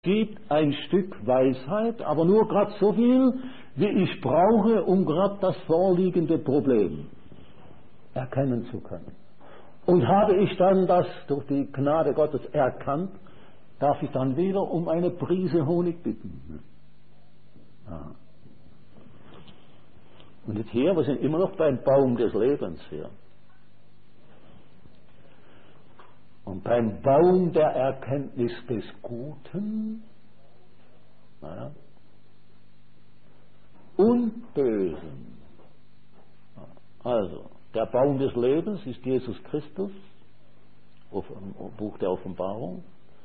gibt ein Stück Weisheit, aber nur gerade so viel, wie ich brauche, um gerade das vorliegende Problem erkennen zu können. Und habe ich dann das durch die Gnade Gottes erkannt, darf ich dann wieder um eine Prise Honig bitten. Ja. Und jetzt hier, wir sind immer noch beim Baum des Lebens hier. Und beim Baum der Erkenntnis des Guten, ja, und Bösen. Also, der Baum des Lebens ist Jesus Christus, Buch der Offenbarung.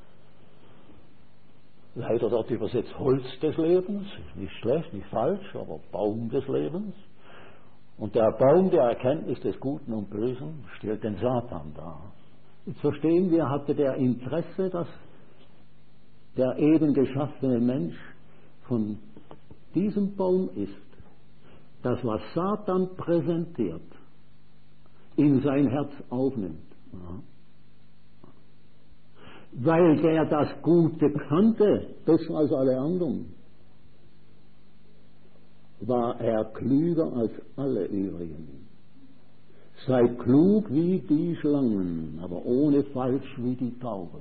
Leider dort übersetzt Holz des Lebens, nicht schlecht, nicht falsch, aber Baum des Lebens. Und der Baum der Erkenntnis des Guten und Bösen stellt den Satan dar. Jetzt verstehen wir, hatte der Interesse, dass der eben geschaffene Mensch von diesem Baum isst, das, was Satan präsentiert, in sein Herz aufnimmt. Ja. Weil der das Gute kannte, besser als alle anderen, war er klüger als alle übrigen. Sei klug wie die Schlangen, aber ohne falsch wie die Tauben.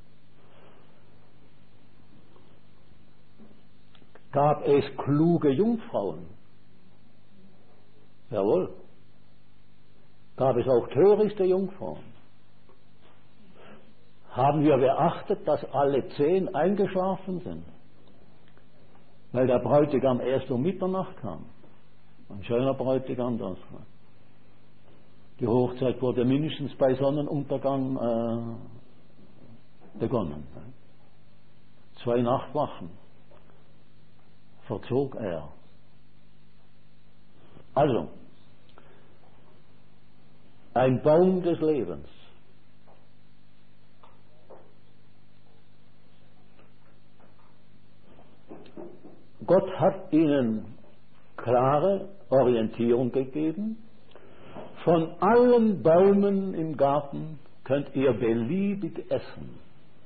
Gab es kluge Jungfrauen? Jawohl. Gab es auch törichte Jungfrauen? Haben wir beachtet, dass alle 10 eingeschlafen sind? Weil der Bräutigam erst um Mitternacht kam. Ein schöner Bräutigam das war. Die Hochzeit wurde mindestens bei Sonnenuntergang begonnen. 2 Nachtwachen verzog er. Also, ein Baum des Lebens. Gott hat ihnen klare Orientierung gegeben. Von allen Bäumen im Garten könnt ihr beliebig essen.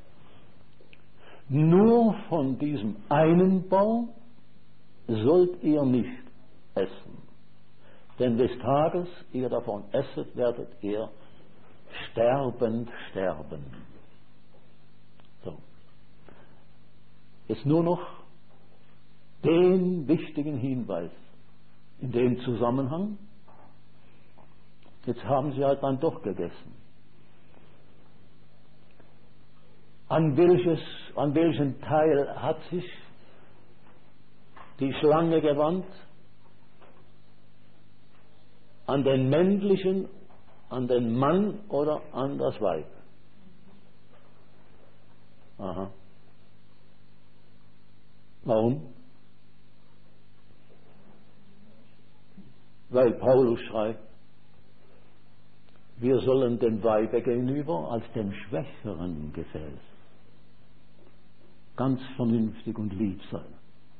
Nur von diesem einen Baum sollt ihr nicht essen. Denn des Tages, ihr davon esset, werdet ihr sterbend sterben. So. Jetzt nur noch den wichtigen Hinweis in dem Zusammenhang. Jetzt haben sie halt dann doch gegessen. An welchen Teil hat sich die Schlange gewandt? An den männlichen, an den Mann oder an das Weib? Aha. Warum? Weil Paulus schreibt, wir sollen dem Weibe gegenüber als dem schwächeren Gefäß ganz vernünftig und lieb sein.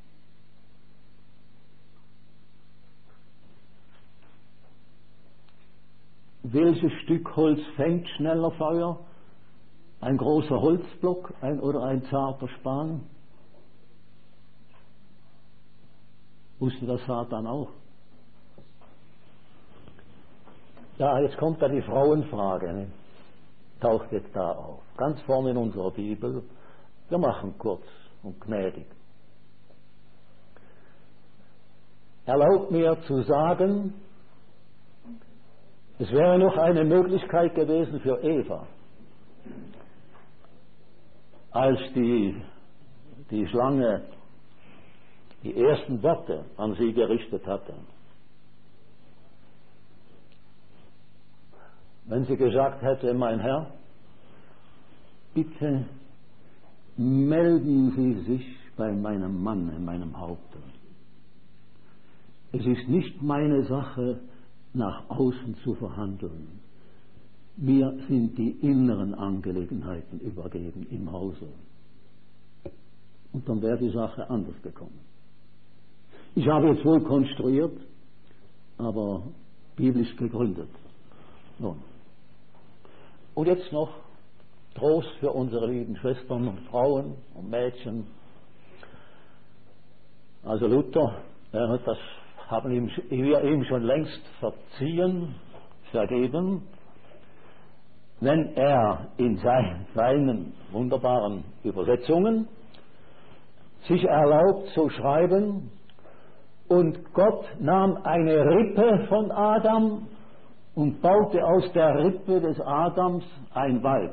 Welches Stück Holz fängt schneller Feuer? Ein großer Holzblock oder ein zarter Span? Wusste das Satan auch? Ja, jetzt kommt da die Frauenfrage, ne? Taucht jetzt da auf. Ganz vorne in unserer Bibel. Wir machen kurz und gnädig. Erlaubt mir zu sagen, es wäre noch eine Möglichkeit gewesen für Eva, als die Schlange die ersten Worte an sie gerichtet hatte. Wenn sie gesagt hätte, mein Herr, bitte melden Sie sich bei meinem Mann, in meinem Haupte. Es ist nicht meine Sache, nach außen zu verhandeln. Mir sind die inneren Angelegenheiten übergeben im Hause. Und dann wäre die Sache anders gekommen. Ich habe jetzt wohl konstruiert, aber biblisch gegründet. Nun. Und jetzt noch Trost für unsere lieben Schwestern und Frauen und Mädchen. Also Luther, das haben wir ihm schon längst vergeben, wenn er in seinen wunderbaren Übersetzungen sich erlaubt zu schreiben, und Gott nahm eine Rippe von Adam und baute aus der Rippe des Adams ein Weib.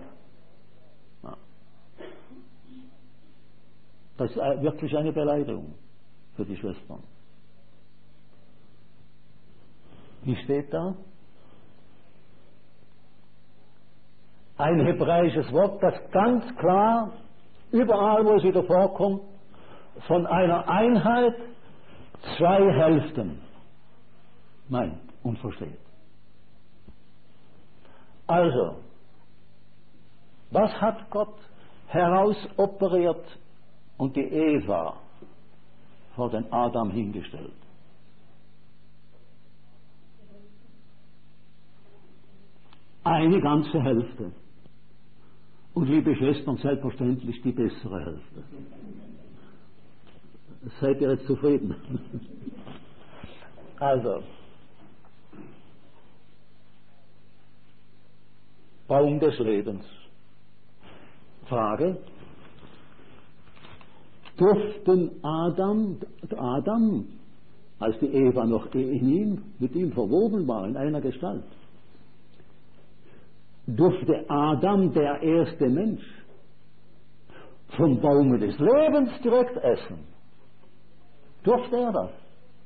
Das ist wirklich eine Beleidigung für die Schwestern. Wie steht da? Ein hebräisches Wort, das ganz klar, überall wo es wieder vorkommt, von einer Einheit zwei Hälften meint und versteht. Also, was hat Gott herausoperiert und die Eva vor den Adam hingestellt? Eine ganze Hälfte. Und liebe Schwestern, selbstverständlich die bessere Hälfte. Seid ihr jetzt zufrieden? Also, Baum des Lebens. Frage: Durften Adam, als die Eva noch mit ihm verwoben war, in einer Gestalt, durfte Adam, der erste Mensch, vom Baume des Lebens direkt essen? Durfte er das?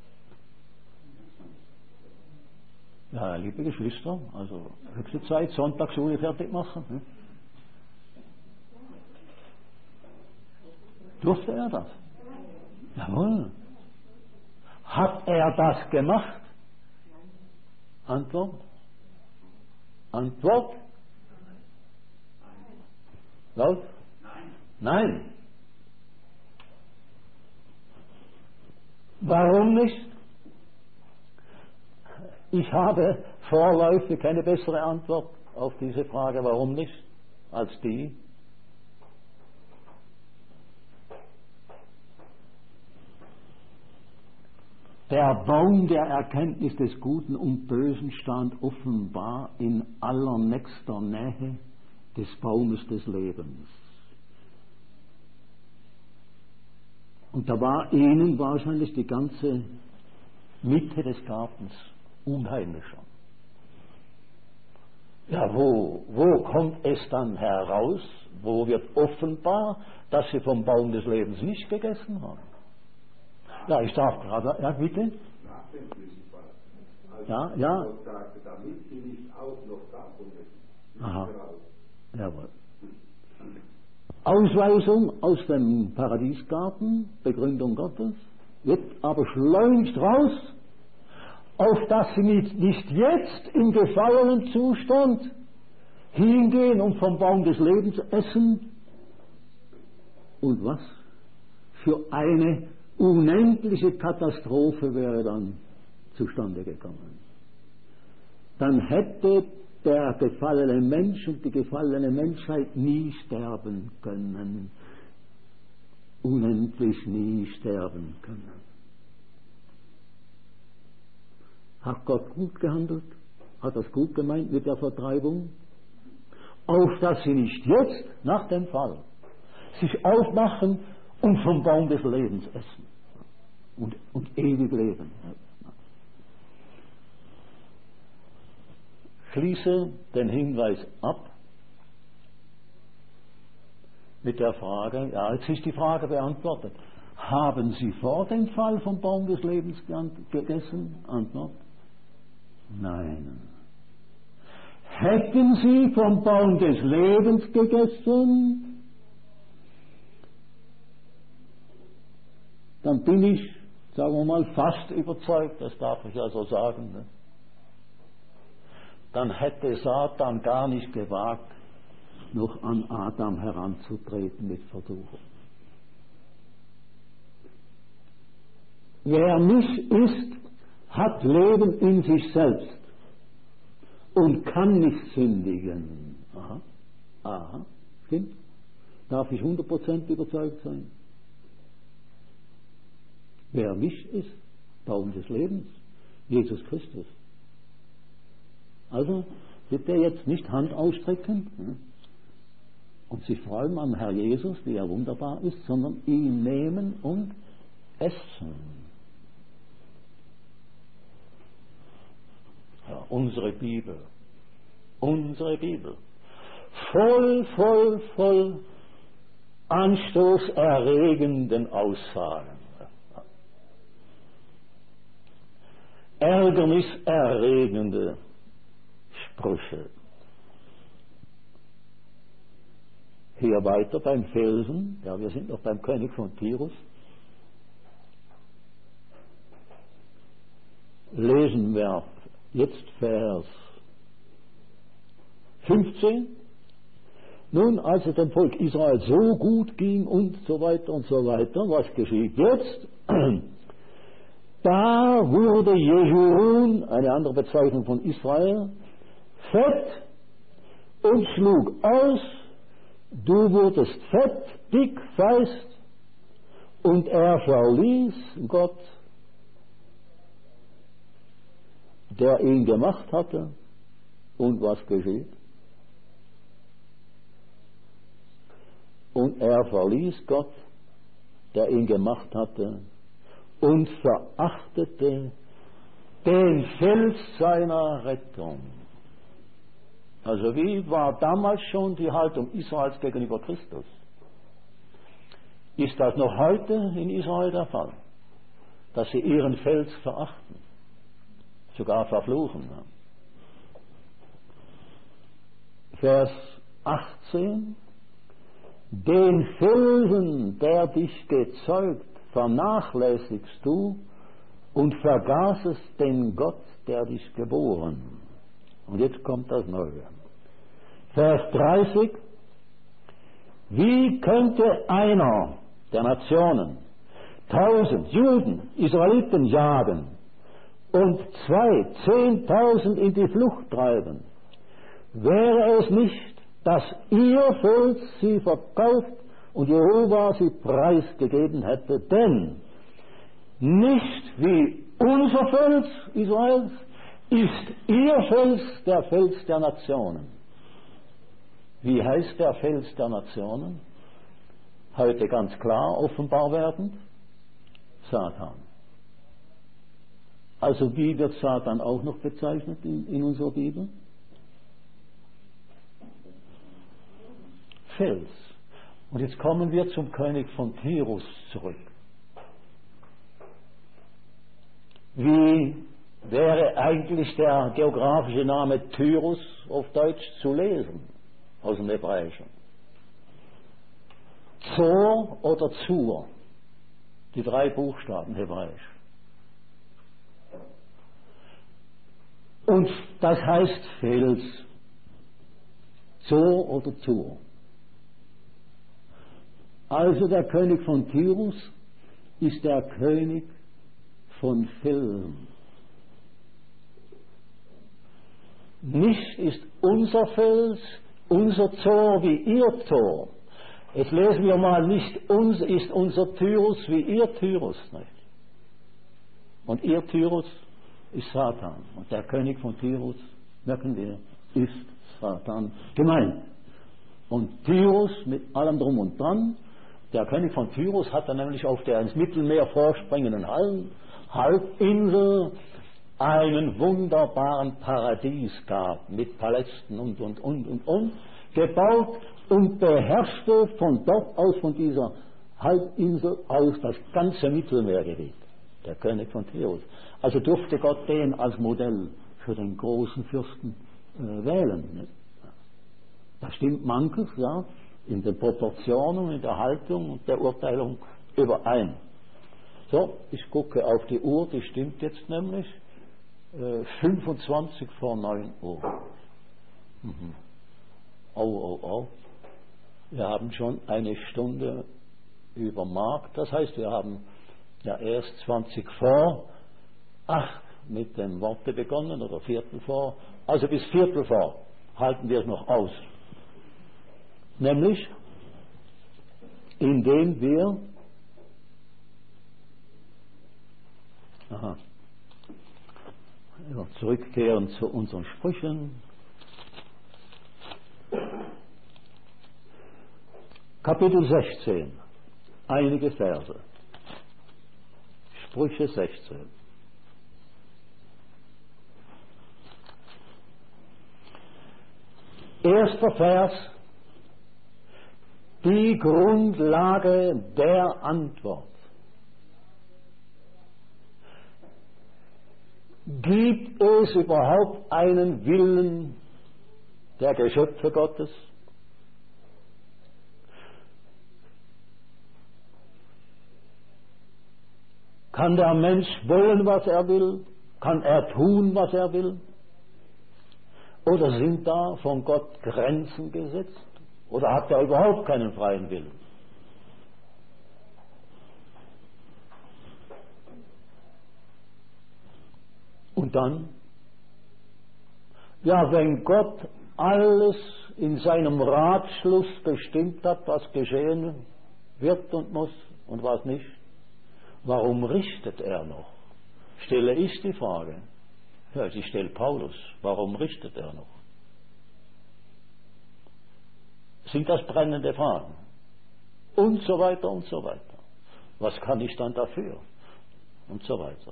Ja, liebe Geschwister, also höchste Zeit, Sonntagsschule fertig machen. Ne? Durfte er das? Jawohl. Hat er das gemacht? Antwort? Antwort? Laut? Nein. Warum nicht? Ich habe vorläufig keine bessere Antwort auf diese Frage, warum nicht, als die: Der Baum der Erkenntnis des Guten und Bösen stand offenbar in allernächster Nähe des Baumes des Lebens. Und da war ihnen wahrscheinlich die ganze Mitte des Gartens unheimlich schon. Ja, wo kommt es dann heraus? Wo wird offenbar, dass sie vom Baum des Lebens nicht gegessen haben? Ja, ich darf gerade, ja bitte? Nach dem Sündenfall. Ja, ja. Gott sagte, damit sie nicht auch noch davon essen. Aha. Jawohl. Ausweisung aus dem Paradiesgarten, Begründung Gottes, wird aber schleunigst raus, auf dass sie nicht jetzt im gefallenen Zustand hingehen und vom Baum des Lebens essen. Und was für eine unendliche Katastrophe wäre dann zustande gekommen. Dann hätte der gefallene Mensch und die gefallene Menschheit nie sterben können. Unendlich nie sterben können. Hat Gott gut gehandelt? Hat das gut gemeint mit der Vertreibung? Auf dass sie nicht jetzt, nach dem Fall, sich aufmachen und vom Baum des Lebens essen und ewig leben. Schließe den Hinweis ab mit der Frage, ja, jetzt ist die Frage beantwortet. Haben Sie vor dem Fall vom Baum des Lebens gegessen? Antwort: Nein. Hätten Sie vom Baum des Lebens gegessen, dann bin ich, sagen wir mal, fast überzeugt, das darf ich ja so sagen, ne? Dann hätte Satan gar nicht gewagt, noch an Adam heranzutreten mit Versuchung. Wer nicht isst, hat Leben in sich selbst und kann nicht sündigen. Aha. Aha. Stimmt? Darf ich 100% überzeugt sein? Wer mich ist, Baum des Lebens, Jesus Christus. Also bitte jetzt nicht Hand ausstrecken und sich freuen am Herr Jesus, wie er wunderbar ist, sondern ihn nehmen und essen. Ja, unsere Bibel, voll anstoßerregenden Aussagen, ärgerniserregende Sprüche. Hier weiter beim Felsen, ja, wir sind noch beim König von Tyrus. Lesen wir jetzt Vers 15. Nun, als es dem Volk Israel so gut ging und so weiter, was geschieht jetzt? Da wurde Jeshurun, eine andere Bezeichnung von Israel, fett und schlug aus. Du wurdest fett, dick, feist, und er verließ Gott, der ihn gemacht hatte. Und was geschieht? Und er verließ Gott, der ihn gemacht hatte, und verachtete den Fels seiner Rettung. Also wie war damals schon die Haltung Israels gegenüber Christus? Ist das noch heute in Israel der Fall, dass sie ihren Fels verachten, sogar verfluchen? Vers 18: Den Felsen, der dich gezeugt, vernachlässigst du und vergaßest den Gott, der dich geboren. Und jetzt kommt das Neue. Vers 30: Wie könnte einer der Nationen 1000 Juden, Israeliten jagen und 10.000 in die Flucht treiben? Wäre es nicht, dass ihr Volk sie verkauft und Jehova sie preisgegeben hätte? Denn nicht wie unser Fels Israels ist ihr Fels der Fels der Nationen. Wie heißt der Fels der Nationen? Heute ganz klar offenbar werdend: Satan. Also wie wird Satan auch noch bezeichnet in unserer Bibel? Fels. Und jetzt kommen wir zum König von Tyrus zurück. Wie wäre eigentlich der geografische Name Tyrus auf Deutsch zu lesen, aus dem Hebräischen? Zor oder Zur, die 3 Buchstaben Hebräisch. Und das heißt Fels, Zor oder Zur. Also der König von Tyrus ist der König von Felsen. Nicht ist unser Fels, unser Zor wie ihr Zor. Jetzt lesen wir mal, nicht ist unser Tyrus wie ihr Tyrus. Nicht? Und ihr Tyrus ist Satan. Und der König von Tyrus, merken wir, ist Satan gemeint. Und Tyrus mit allem drum und dran. Der König von Tyrus hatte nämlich auf der ins Mittelmeer vorspringenden Halbinsel einen wunderbaren Paradiesgarten mit Palästen und, gebaut und beherrschte von dort aus, von dieser Halbinsel aus, das ganze Mittelmeergebiet. Der König von Tyrus. Also durfte Gott den als Modell für den großen Fürsten wählen. Nicht? Da stimmt manches, ja, in den Proportionen, in der Haltung und der Urteilung überein. So, ich gucke auf die Uhr, die stimmt jetzt nämlich 25 vor 9 Uhr. Oh. Wir haben schon eine Stunde über Markt, das heißt, wir haben ja erst 20 vor 8 mit dem Worte begonnen oder Viertel vor, also bis Viertel vor halten wir es noch aus. Nämlich indem wir zurückkehren zu unseren Sprüchen. Kapitel 16, einige Verse. Sprüche 16. Erster Vers, die Grundlage der Antwort. Gibt es überhaupt einen Willen der Geschöpfe Gottes? Kann der Mensch wollen, was er will? Kann er tun, was er will? Oder sind da von Gott Grenzen gesetzt? Oder hat er überhaupt keinen freien Willen? Und dann? Ja, wenn Gott alles in seinem Ratschluss bestimmt hat, was geschehen wird und muss und was nicht, warum richtet er noch? Stelle ich die Frage. Ja, ich stelle Paulus. Warum richtet er noch? Sind das brennende Fragen? Und so weiter und so weiter. Was kann ich dann dafür? Und so weiter.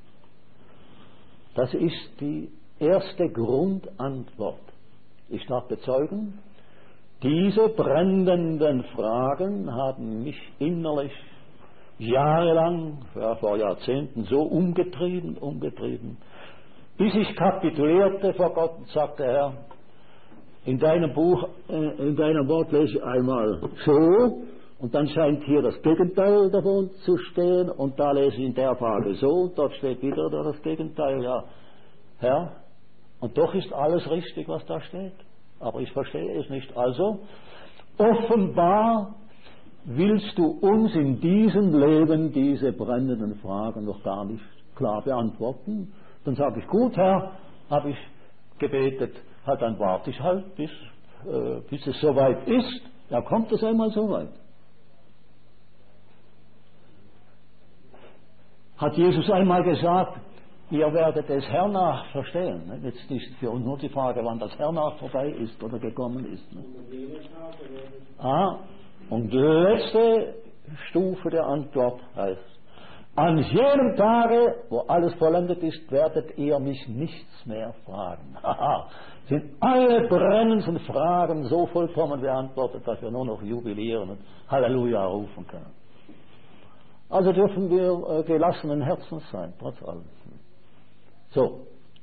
Das ist die erste Grundantwort. Ich darf bezeugen, diese brennenden Fragen haben mich innerlich jahrelang, ja, vor Jahrzehnten so umgetrieben, bis ich kapitulierte vor Gott und sagte, Herr, in deinem Buch, in deinem Wort lese ich einmal so, und dann scheint hier das Gegenteil davon zu stehen, und da lese ich in der Frage so, und dort steht wieder das Gegenteil, ja, Herr, und doch ist alles richtig, was da steht, aber ich verstehe es nicht. Also, offenbar willst du uns in diesem Leben diese brennenden Fragen noch gar nicht klar beantworten. Dann sage ich, gut, Herr, habe ich gebetet, dann warte ich halt, bis es soweit ist. Ja, kommt es einmal soweit. Hat Jesus einmal gesagt, ihr werdet es hernach verstehen. Jetzt ist für uns nur die Frage, wann das hernach vorbei ist oder gekommen ist. Und die letzte Stufe der Antwort heißt, an jenem Tage, wo alles vollendet ist, werdet ihr mich nichts mehr fragen. Sind alle brennenden Fragen so vollkommen beantwortet, dass wir nur noch jubilieren und Halleluja rufen können. Also dürfen wir gelassenen Herzens sein, trotz allem. So.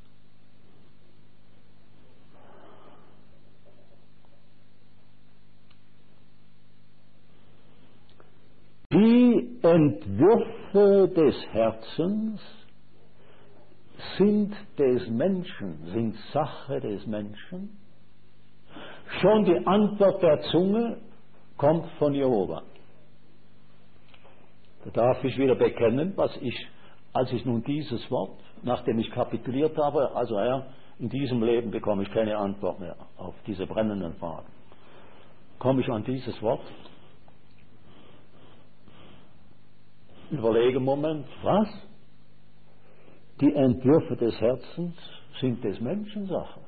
Die Entwürfe des Herzens sind des Menschen, sind Sache des Menschen. Schon die Antwort der Zunge kommt von Jehova. Da darf ich wieder bekennen, als ich nun dieses Wort, nachdem ich kapituliert habe, also Herr, in diesem Leben bekomme ich keine Antwort mehr auf diese brennenden Fragen. Komme ich an dieses Wort, überlege, Moment, was? Die Entwürfe des Herzens sind des Menschen Sache.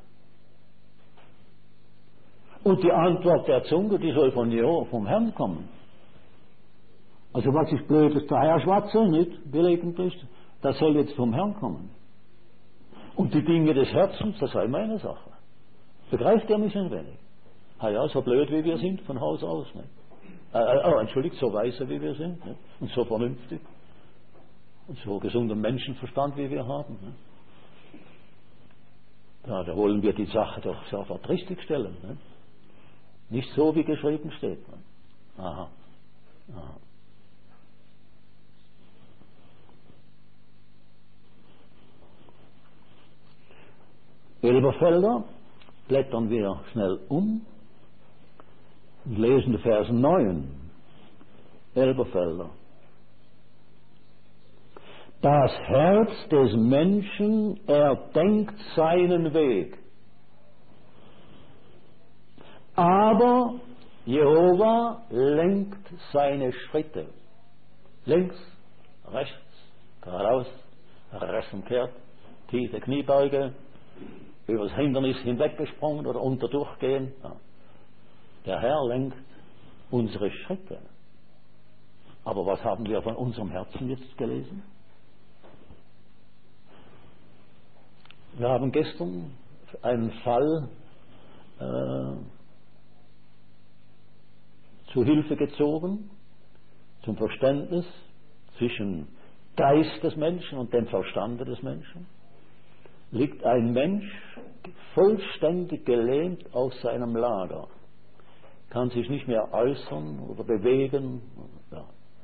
Und die Antwort der Zunge, die soll vom Herrn kommen. Also was ich Blödes daher schwatze, nicht gelegentlich, das soll jetzt vom Herrn kommen. Und die Dinge des Herzens, das sei meine Sache. Begreift ihr mich ein wenig? Ja, so blöd wie wir sind von Haus aus, nicht? Entschuldigt, so weise wie wir sind, nicht? Und so vernünftig und so gesunden Menschenverstand wie wir haben. Nicht? Ja, da wollen wir die Sache doch sofort richtig stellen. Nicht so, wie geschrieben steht. Nicht? Aha. Elberfelder, blättern wir schnell um und lesen die Verse 9. Elberfelder. Das Herz des Menschen erdenkt seinen Weg, aber Jehova lenkt seine Schritte. Links, rechts, geradeaus, rechts umkehrt, tiefe Kniebeuge, übers Hindernis hinweggesprungen oder unterdurchgehen. Ja. Der Herr lenkt unsere Schritte. Aber was haben wir von unserem Herzen jetzt gelesen? Wir haben gestern einen Fall zu Hilfe gezogen, zum Verständnis zwischen Geist des Menschen und dem Verstande des Menschen. Liegt ein Mensch vollständig gelähmt auf seinem Lager, kann sich nicht mehr äußern oder bewegen. Ja.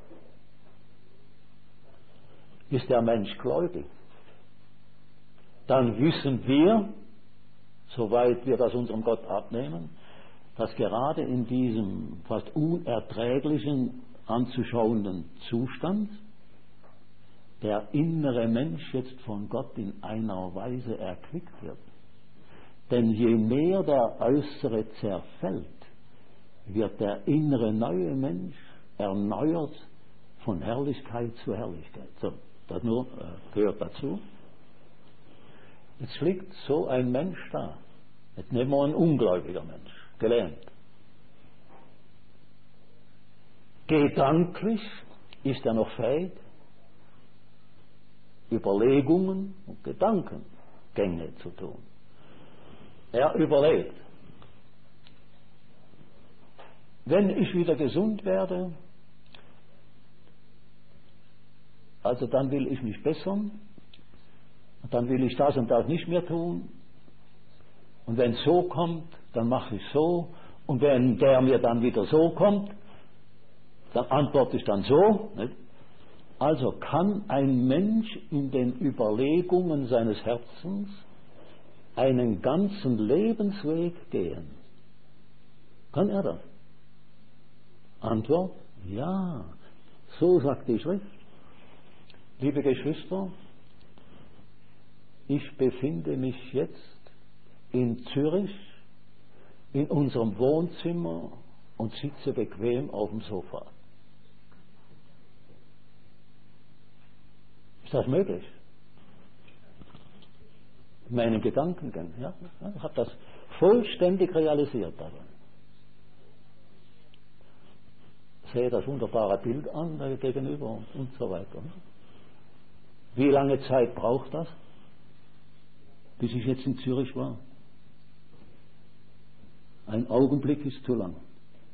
Ist der Mensch gläubig? Dann wissen wir, soweit wir das unserem Gott abnehmen, dass gerade in diesem fast unerträglichen, anzuschauenden Zustand der innere Mensch jetzt von Gott in einer Weise erquickt wird. Denn je mehr der Äußere zerfällt, wird der innere neue Mensch erneuert von Herrlichkeit zu Herrlichkeit. So, das nur gehört dazu. Jetzt liegt so ein Mensch da. Jetzt nehmen wir einen ungläubiger Mensch, gelähmt. Gedanklich ist er noch fähig, Überlegungen und Gedankengänge zu tun. Er überlegt, wenn ich wieder gesund werde, also dann will ich mich bessern, dann will ich das und das nicht mehr tun, und wenn es so kommt, dann mache ich so, und wenn der mir dann wieder so kommt, dann antworte ich dann so. Nicht? Also kann ein Mensch in den Überlegungen seines Herzens einen ganzen Lebensweg gehen? Kann er das? Antwort: ja, so sagt die Schrift. Liebe Geschwister, ich befinde mich jetzt in Zürich in unserem Wohnzimmer und sitze bequem auf dem Sofa. Ist das möglich? In meinen Gedankengängen. Ja? Ich habe das vollständig realisiert dabei. Sehe das wunderbare Bild an gegenüber und so weiter. Wie lange Zeit braucht das, bis ich jetzt in Zürich war? Ein Augenblick ist zu lang.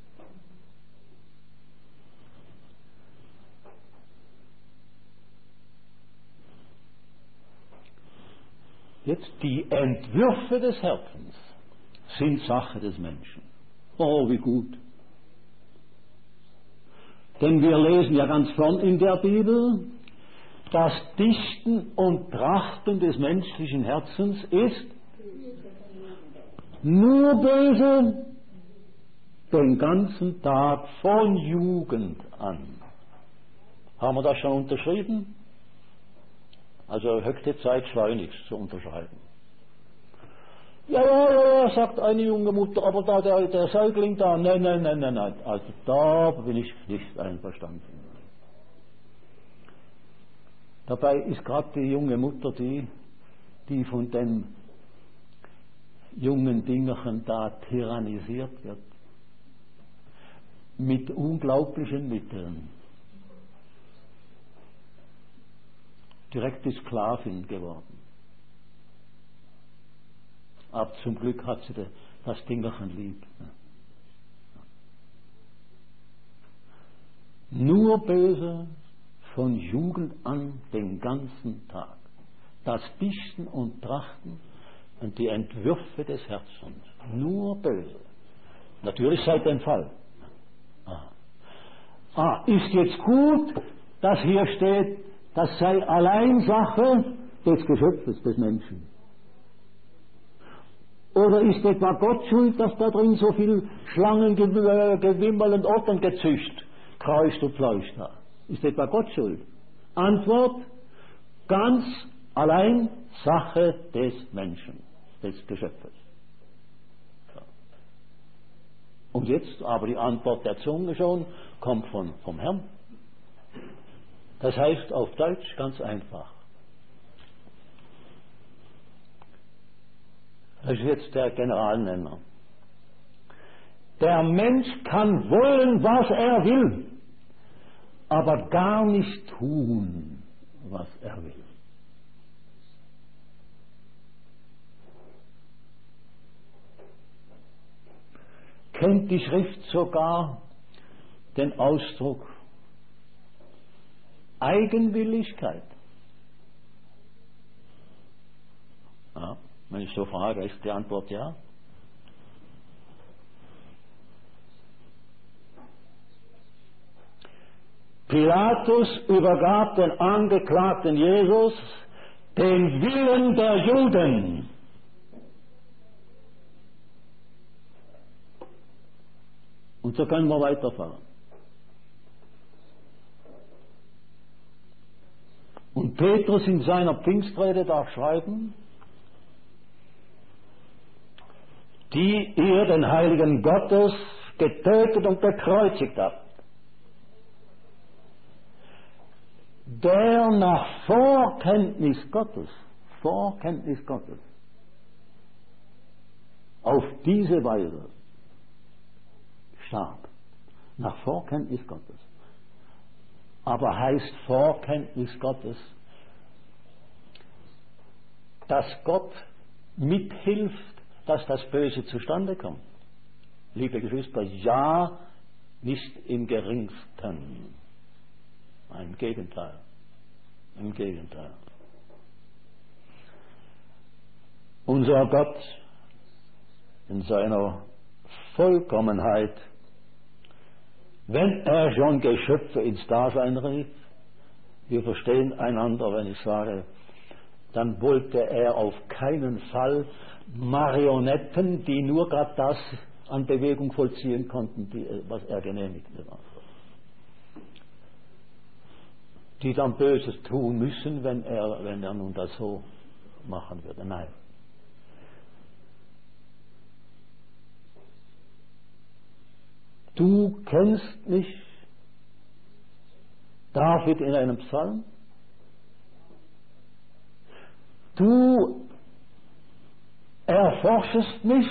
Jetzt die Entwürfe des Herzens sind Sache des Menschen. Oh, wie gut. Denn wir lesen ja ganz vorn in der Bibel, das Dichten und Trachten des menschlichen Herzens ist nur böse den ganzen Tag von Jugend an. Haben wir das schon unterschrieben? Also höchste Zeit, schleunigst zu unterschreiben. Ja, sagt eine junge Mutter, aber da der Säugling da, nein. Also da bin ich nicht einverstanden. Dabei ist gerade die junge Mutter die von den jungen Dingerchen da tyrannisiert wird. Mit unglaublichen Mitteln. Direkte Sklavin geworden. Aber zum Glück hat sie das Dingerchen lieb. Nur böse von Jugend an den ganzen Tag. Das Dichten und Trachten und die Entwürfe des Herzens. Nur böse. Natürlich seit dem Fall. Ist jetzt gut, dass hier steht, das sei allein Sache des Geschöpfes, des Menschen. Oder ist etwa Gott schuld, dass da drin so viel Schlangengewimmel und Otterngezücht kreuscht und fleucht da? Ist etwa Gott schuld? Antwort: ganz allein Sache des Menschen, des Geschöpfes. So. Und jetzt aber die Antwort der Zunge schon kommt vom Herrn. Das heißt auf Deutsch ganz einfach. Das ist jetzt der Generalnenner. Der Mensch kann wollen, was er will, aber gar nicht tun, was er will. Kennt die Schrift sogar den Ausdruck Eigenwilligkeit? Ja, wenn ich so frage, ist die Antwort ja. Pilatus übergab den Angeklagten Jesus den Willen der Juden. Und so können wir weiterfahren. Und Petrus in seiner Pfingstrede darf schreiben, die ihr den Heiligen Gottes getötet und gekreuzigt habt, der nach Vorkenntnis Gottes, auf diese Weise starb. Nach Vorkenntnis Gottes. Aber heißt Vorkenntnis Gottes, dass Gott mithilft, dass das Böse zustande kommt? Liebe Geschwister, ja, nicht im geringsten. Im Gegenteil. Im Gegenteil. Unser Gott in seiner Vollkommenheit, wenn er schon Geschöpfe ins Dasein rief, wir verstehen einander, wenn ich sage, dann wollte er auf keinen Fall Marionetten, die nur gerade das an Bewegung vollziehen konnten, was er genehmigte. Die dann Böses tun müssen, wenn er nun das so machen würde. Nein. Du kennst mich, David in einem Psalm. Du erforschest mich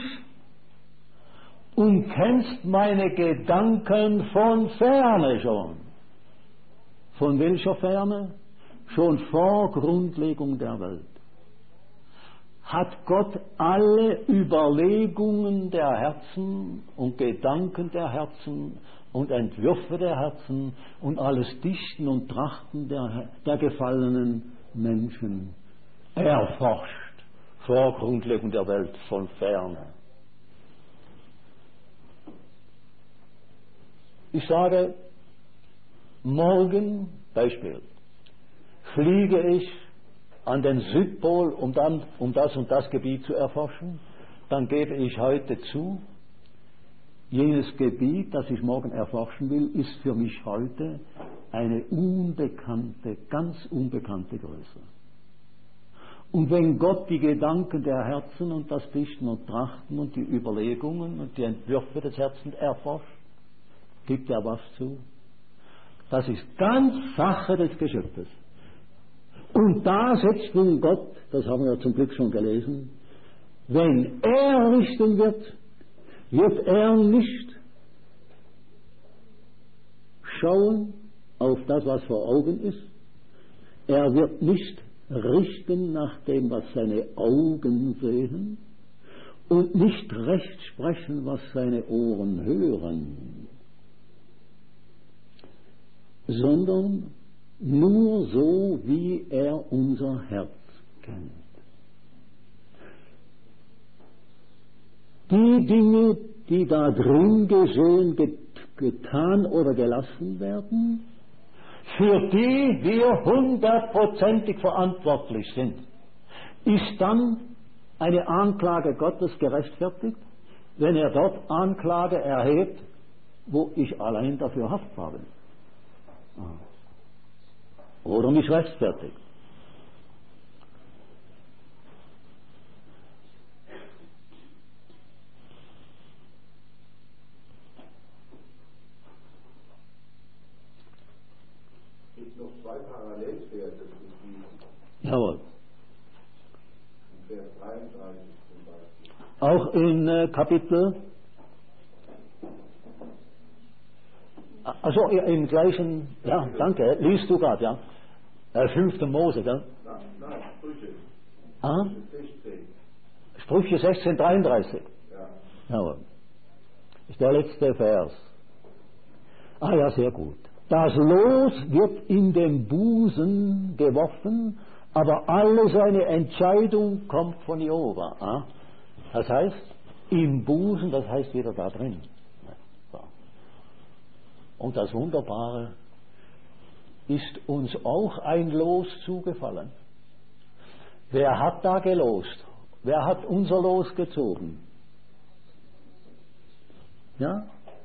und kennst meine Gedanken von ferne schon. Von welcher Ferne? Schon vor Grundlegung der Welt. Hat Gott alle Überlegungen der Herzen und Gedanken der Herzen und Entwürfe der Herzen und alles Dichten und Trachten der gefallenen Menschen erforscht, vor Grundlegung der Welt von ferne. Ich sage, morgen, Beispiel, fliege ich an den Südpol, um das und das Gebiet zu erforschen, dann gebe ich heute zu, jenes Gebiet, das ich morgen erforschen will, ist für mich heute eine unbekannte, ganz unbekannte Größe. Und wenn Gott die Gedanken der Herzen und das Dichten und Trachten und die Überlegungen und die Entwürfe des Herzens erforscht, gibt er was zu? Das ist ganz Sache des Geschöpfes. Und da setzt nun Gott, das haben wir zum Glück schon gelesen, wenn er richten wird, wird er nicht schauen auf das, was vor Augen ist. Er wird nicht richten nach dem, was seine Augen sehen und nicht recht sprechen, was seine Ohren hören, sondern nur so, wie er unser Herz kennt. Die Dinge, die da drin geschehen, getan oder gelassen werden, für die wir 100%ig verantwortlich sind, ist dann eine Anklage Gottes gerechtfertigt, wenn er dort Anklage erhebt, wo ich allein dafür haftbar bin? Oder mich rechtfertigt. noch zwei Parallelverse zu diesem. Jawohl. In Vers 33 zum Beispiel. Auch in Kapitel, also im gleichen, ja, danke, liest du gerade, ja. 5. Mose, gell? Nein, Sprüche. Ah? 16. Sprüche 16, 33. Ja. Jawohl. Ist der letzte Vers. Ah ja, sehr gut. Das Los wird in den Busen geworfen, aber alle seine Entscheidung kommt von Jehova. Ah? Das heißt, im Busen, das heißt wieder da drin. So. Und das Wunderbare, ist uns auch ein Los zugefallen. Wer hat da gelost? Wer hat unser Los gezogen? Ja?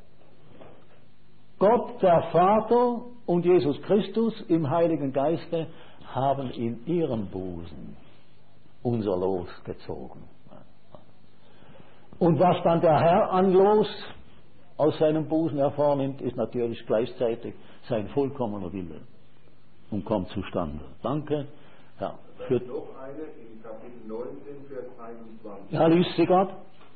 Gott, der Vater und Jesus Christus im Heiligen Geiste haben in ihrem Busen unser Los gezogen. Und was dann der Herr an Los aus seinem Busen hervornimmt, ist natürlich gleichzeitig sein vollkommener Wille und kommt zustande. Danke. Ja, für noch eine in Kapitel 19, Vers 21. Ja, liest sie Gott?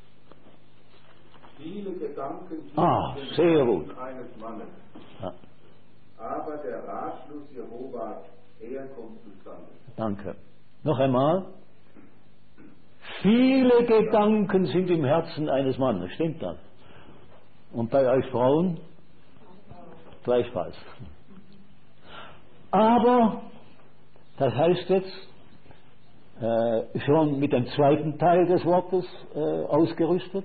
Viele Gedanken sind sehr gut. eines Mannes. Ja. Aber der Ratschluss Jehovas, er kommt zustande. Danke. Noch einmal. Viele Gedanken sind im Herzen eines Mannes. Stimmt das? Und bei euch Frauen? Gleichfalls. Aber, das heißt jetzt, schon mit dem zweiten Teil des Wortes ausgerüstet,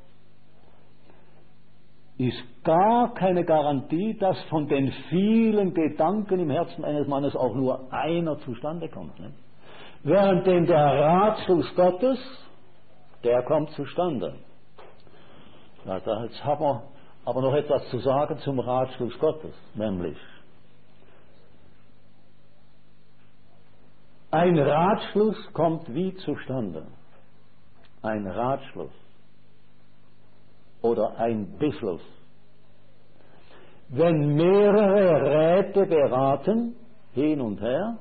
ist gar keine Garantie, dass von den vielen Gedanken im Herzen eines Mannes auch nur einer zustande kommt. Ne? Währenddem der Ratschluss Gottes, der kommt zustande. Ja, jetzt haben wir aber noch etwas zu sagen zum Ratschluss Gottes, nämlich ein Ratschluss kommt wie zustande? Ein Ratschluss oder ein Beschluss. Wenn mehrere Räte beraten, hin und her,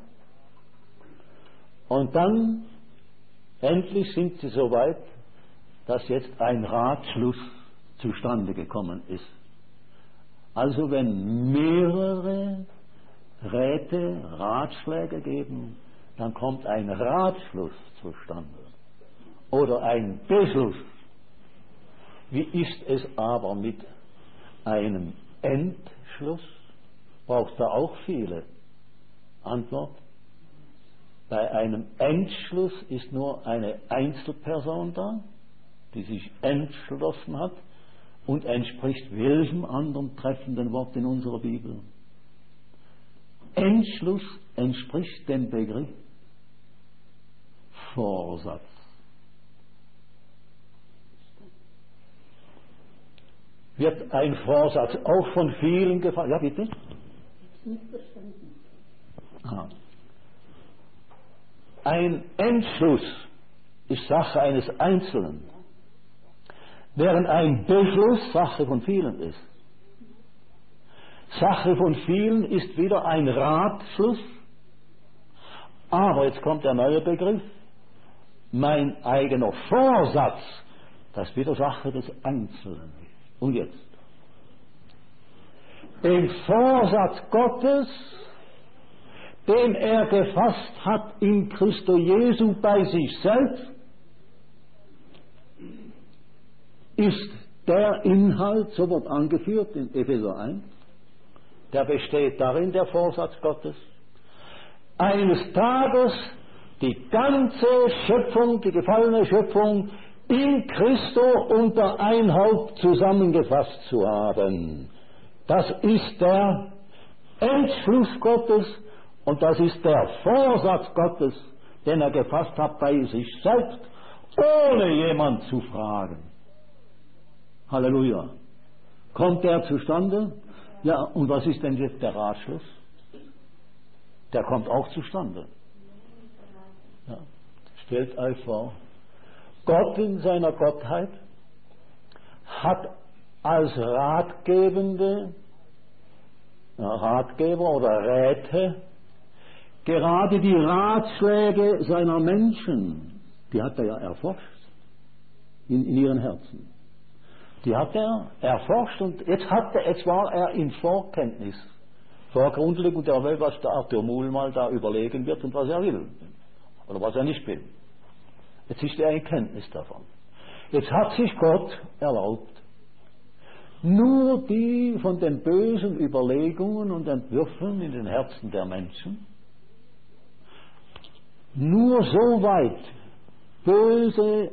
und dann endlich sind sie so weit, dass jetzt ein Ratschluss zustande gekommen ist. Also wenn mehrere Räte Ratschläge geben, dann kommt ein Ratschluss zustande oder ein Beschluss. Wie ist es aber mit einem Entschluss? Braucht da auch viele? Antwort: Bei einem Entschluss ist nur eine Einzelperson da, die sich entschlossen hat und entspricht welchem anderen treffenden Wort in unserer Bibel? Entschluss entspricht dem Begriff Vorsatz. Wird ein Vorsatz auch von vielen gefallen? Ja, bitte? Nicht verstanden. Aha. Ein Entschluss ist Sache eines Einzelnen, während ein Beschluss Sache von vielen ist. Sache von vielen ist wieder ein Ratschluss, aber jetzt kommt der neue Begriff, mein eigener Vorsatz, das ist wieder Sache des Einzelnen. Und jetzt? Den Vorsatz Gottes, den er gefasst hat in Christo Jesu bei sich selbst, ist der Inhalt, so wird angeführt in Epheser 1, der besteht darin, der Vorsatz Gottes, eines Tages die ganze Schöpfung, die gefallene Schöpfung, in Christo unter ein Haupt zusammengefasst zu haben. Das ist der Entschluss Gottes und das ist der Vorsatz Gottes, den er gefasst hat bei sich selbst, ohne jemand zu fragen. Halleluja. Kommt der zustande? Ja, und was ist denn jetzt der Ratschluss? Der kommt auch zustande. Ja. Stellt euch vor, Gott in seiner Gottheit hat als Ratgebende Ratgeber oder Räte, gerade die Ratschläge seiner Menschen, die hat er ja erforscht in ihren Herzen. Die hat er erforscht und jetzt war er in Vorkenntnis, vor Grundlegung der Welt, was der Arthur Muhl mal da überlegen wird und was er will oder was er nicht will. Jetzt ist er in Kenntnis davon. Jetzt hat sich Gott erlaubt, nur die von den bösen Überlegungen und Entwürfen in den Herzen der Menschen, nur so weit böse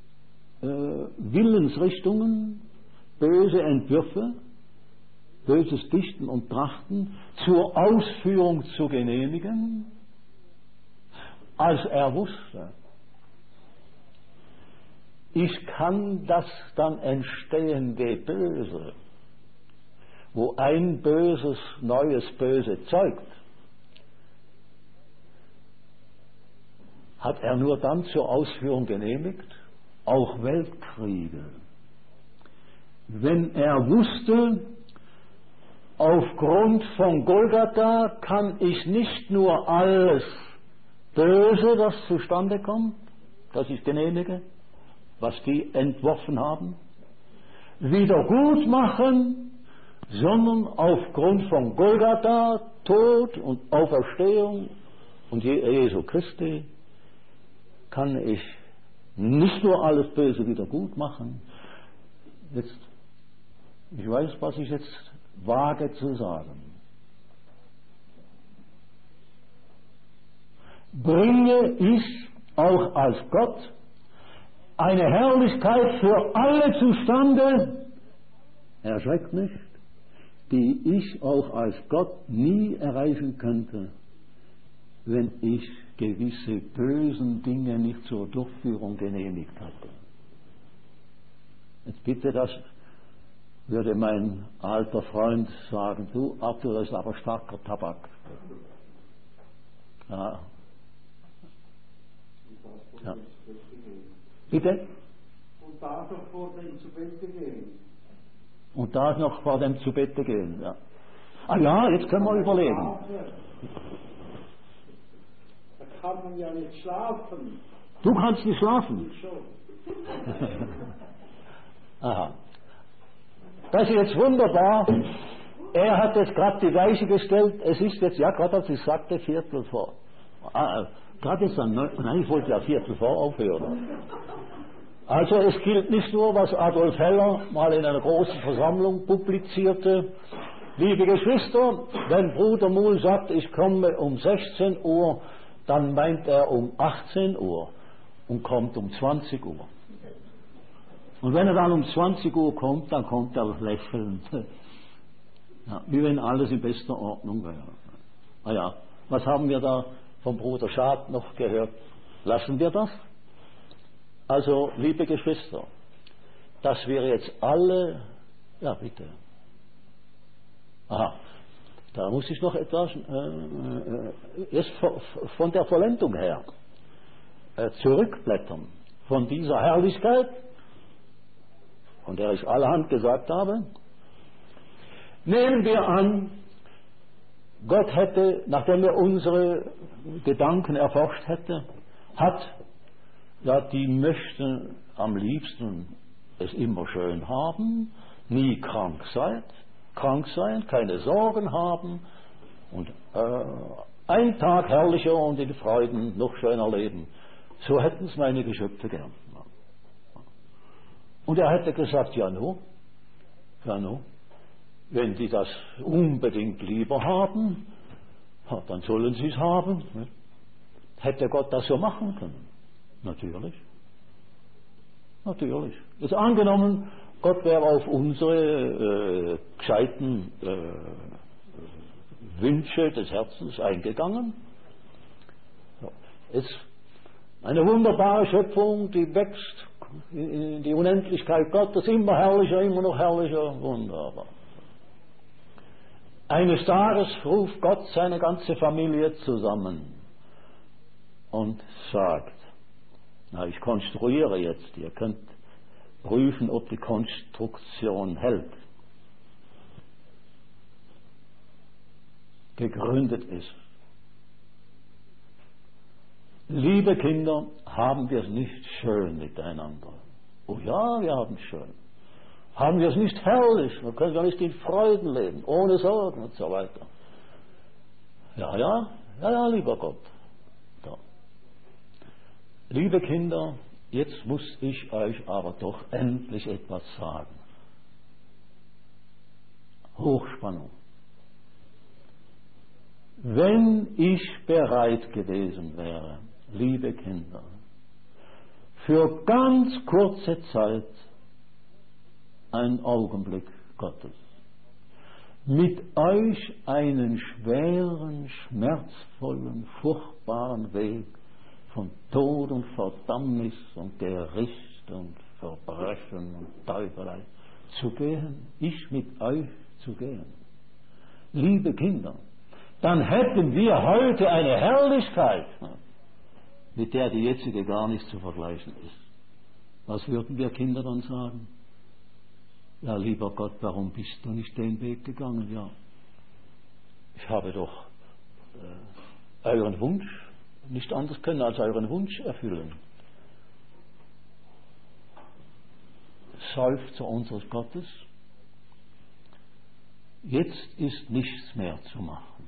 Willensrichtungen, böse Entwürfe, böses Dichten und Trachten zur Ausführung zu genehmigen, als er wusste, ich kann das dann entstehende Böse, wo ein böses, neues Böse zeugt, hat er nur dann zur Ausführung genehmigt, auch Weltkriege. Wenn er wusste, aufgrund von Golgatha kann ich nicht nur alles Böse, das zustande kommt, das ich genehmige, was die entworfen haben, wieder gut machen, sondern aufgrund von Golgatha, Tod und Auferstehung und Jesu Christi kann ich nicht nur alles Böse wieder gut machen. Jetzt, ich weiß, was ich jetzt wage zu sagen. Bringe ich auch als Gott eine Herrlichkeit für alle zustande, erschreckt nicht, die ich auch als Gott nie erreichen könnte, wenn ich gewisse bösen Dinge nicht zur Durchführung genehmigt hatte. Jetzt bitte, das würde mein alter Freund sagen, du Arthur, das ist aber starker Tabak. Ja. Ja. Bitte? Und da noch vor dem zu Bette gehen. Und da noch vor dem zu Bette gehen, ja. Ah ja, jetzt können wir überlegen. Da kann man ja nicht schlafen. Du kannst nicht schlafen? Ich schon. Aha. Das ist jetzt wunderbar. Er hat jetzt gerade die Weiche gestellt. Es ist jetzt, ja, gerade als ich sagte, Viertel vor. Gerade jetzt dann, nein, ich wollte ja Viertel vor aufhören. Also es gilt nicht nur, was Adolf Heller mal in einer großen Versammlung publizierte. Liebe Geschwister, wenn Bruder Muhl sagt, ich komme um 16 Uhr, dann meint er um 18 Uhr und kommt um 20 Uhr. Und wenn er dann um 20 Uhr kommt, dann kommt er lächelnd. Ja, wie wenn alles in bester Ordnung wäre. Ah ja, was haben wir da vom Bruder Schad noch gehört? Lassen wir das? Also, liebe Geschwister, dass wir jetzt alle, ja bitte, aha, da muss ich noch etwas, erst von der Vollendung her zurückblättern, von dieser Herrlichkeit, von der ich allerhand gesagt habe. Nehmen wir an, Gott hätte, nachdem er unsere Gedanken erforscht hätte, die möchten am liebsten es immer schön haben, nie krank sein, keine Sorgen haben und einen Tag herrlicher und in Freuden noch schöner leben. So hätten es meine Geschöpfe gern. Und er hätte gesagt, ja no, wenn die das unbedingt lieber haben, dann sollen sie es haben. Hätte Gott das so machen können? Natürlich. Jetzt angenommen, Gott wäre auf unsere gescheiten Wünsche des Herzens eingegangen. Es ist eine wunderbare Schöpfung, die wächst in die Unendlichkeit Gottes, immer herrlicher, immer noch herrlicher, wunderbar. Eines Tages ruft Gott seine ganze Familie zusammen und sagt, ich konstruiere jetzt, ihr könnt prüfen, ob die Konstruktion hält. gegründet ist. Liebe Kinder, haben wir es nicht schön miteinander? Oh ja, wir haben es schön. Haben wir es nicht herrlich? Wir können ja nicht in Freuden leben, ohne Sorgen und so weiter. Ja, lieber Gott. Ja. Liebe Kinder, jetzt muss ich euch aber doch endlich etwas sagen. Hochspannung. Wenn ich bereit gewesen wäre, liebe Kinder, für ganz kurze Zeit, einen Augenblick Gottes, mit euch einen schweren, schmerzvollen, furchtbaren Weg von Tod und Verdammnis und Gericht und Verbrechen und Teufelei zu gehen, ich mit euch zu gehen. Liebe Kinder, dann hätten wir heute eine Herrlichkeit, mit der die jetzige gar nicht zu vergleichen ist. Was würden wir Kinder dann sagen? Ja, lieber Gott, warum bist du nicht den Weg gegangen? Ja, ich habe doch euren Wunsch nicht anders können als euren Wunsch erfüllen. Seufzer unseres Gottes, jetzt ist nichts mehr zu machen.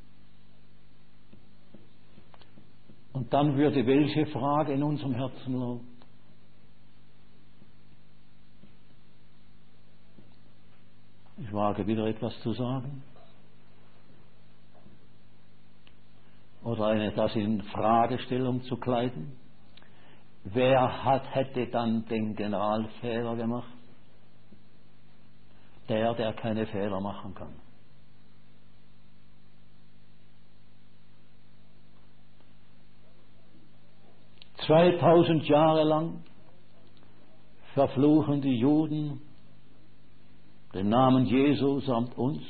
Und dann würde welche Frage in unserem Herzen lauten? Ich wage wieder etwas zu sagen. Oder das in Fragestellung zu kleiden. Wer hätte dann den Generalfehler gemacht? Der keine Fehler machen kann. ...2000 Jahre lang verfluchen die Juden den Namen Jesu samt uns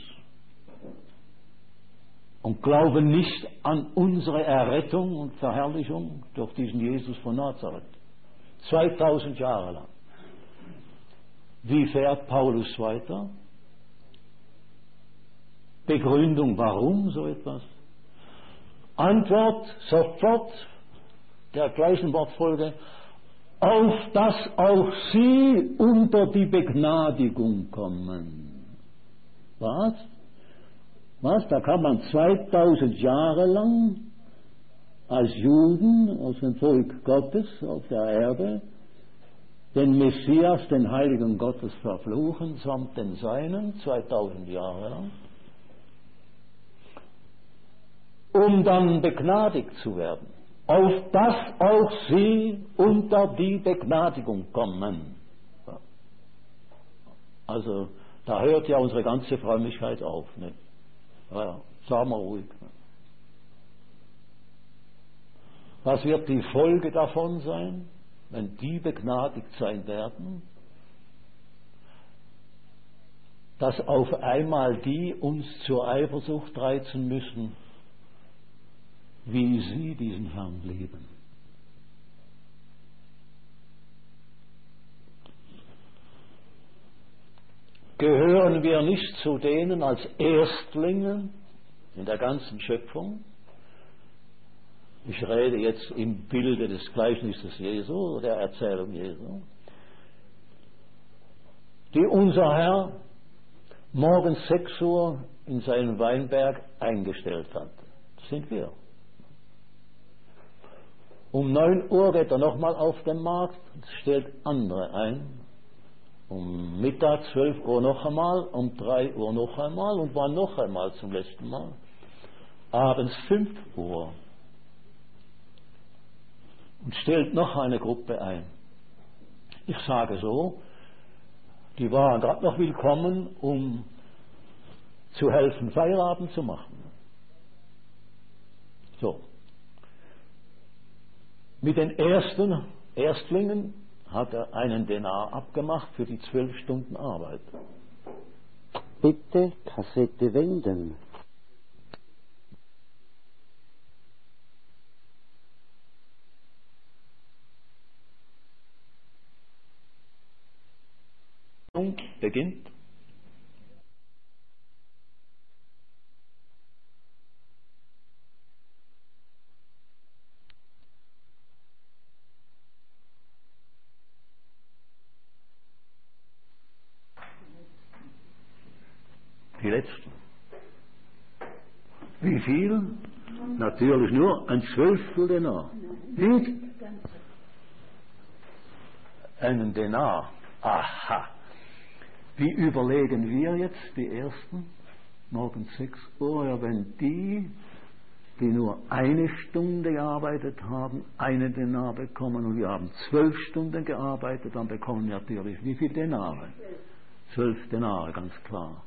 und glauben nicht an unsere Errettung und Verherrlichung durch diesen Jesus von Nazareth. 2000 Jahre lang. Wie fährt Paulus weiter? Begründung, warum so etwas? Antwort sofort der gleichen Wortfolge: auf dass auch sie unter die Begnadigung kommen. Was? Da kann man 2000 Jahre lang als Juden aus dem Volk Gottes auf der Erde den Messias, den Heiligen Gottes verfluchen, samt den Seinen, 2000 Jahre lang, um dann begnadigt zu werden. Auf dass auch sie unter die Begnadigung kommen. Also, da hört ja unsere ganze Frömmigkeit auf. Ne? Ja, sagen wir ruhig. Was wird die Folge davon sein, wenn die begnadigt sein werden? Dass auf einmal die uns zur Eifersucht reizen müssen, wie sie diesen Herrn lieben. Gehören wir nicht zu denen als Erstlinge in der ganzen Schöpfung? Ich rede jetzt im Bilde des Gleichnisses Jesu, der Erzählung Jesu, die unser Herr morgens 6 Uhr in seinen Weinberg eingestellt hat. Das sind wir. Um 9 Uhr geht er nochmal auf den Markt und stellt andere ein. Um Mittag 12 Uhr noch einmal, um 3 Uhr noch einmal und war noch einmal zum letzten Mal. Abends 5 Uhr. Und stellt noch eine Gruppe ein. Ich sage so, die waren gerade noch willkommen, um zu helfen, Feierabend zu machen. So. Mit den Erstlingen hat er einen Denar abgemacht für die 12 Stunden Arbeit. Bitte Kassette wenden. Beginnt. letzten. Wie viel? Natürlich nur ein 12. Denar. Nicht einen Denar. Aha. Wie überlegen wir jetzt die Ersten? Morgens 6 Uhr, ja, wenn die nur 1 Stunde gearbeitet haben, einen Denar bekommen, und wir haben 12 Stunden gearbeitet, dann bekommen wir natürlich wie viele Denare? 12 Denare, ganz klar.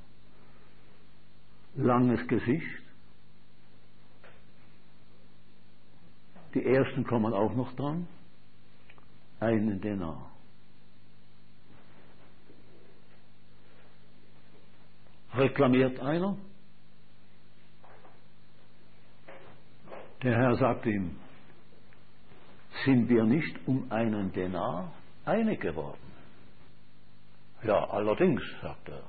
Langes Gesicht. Die Ersten kommen auch noch dran. Einen Denar. Reklamiert einer? Der Herr sagt ihm, sind wir nicht um einen Denar einig geworden? Ja, allerdings, sagt er.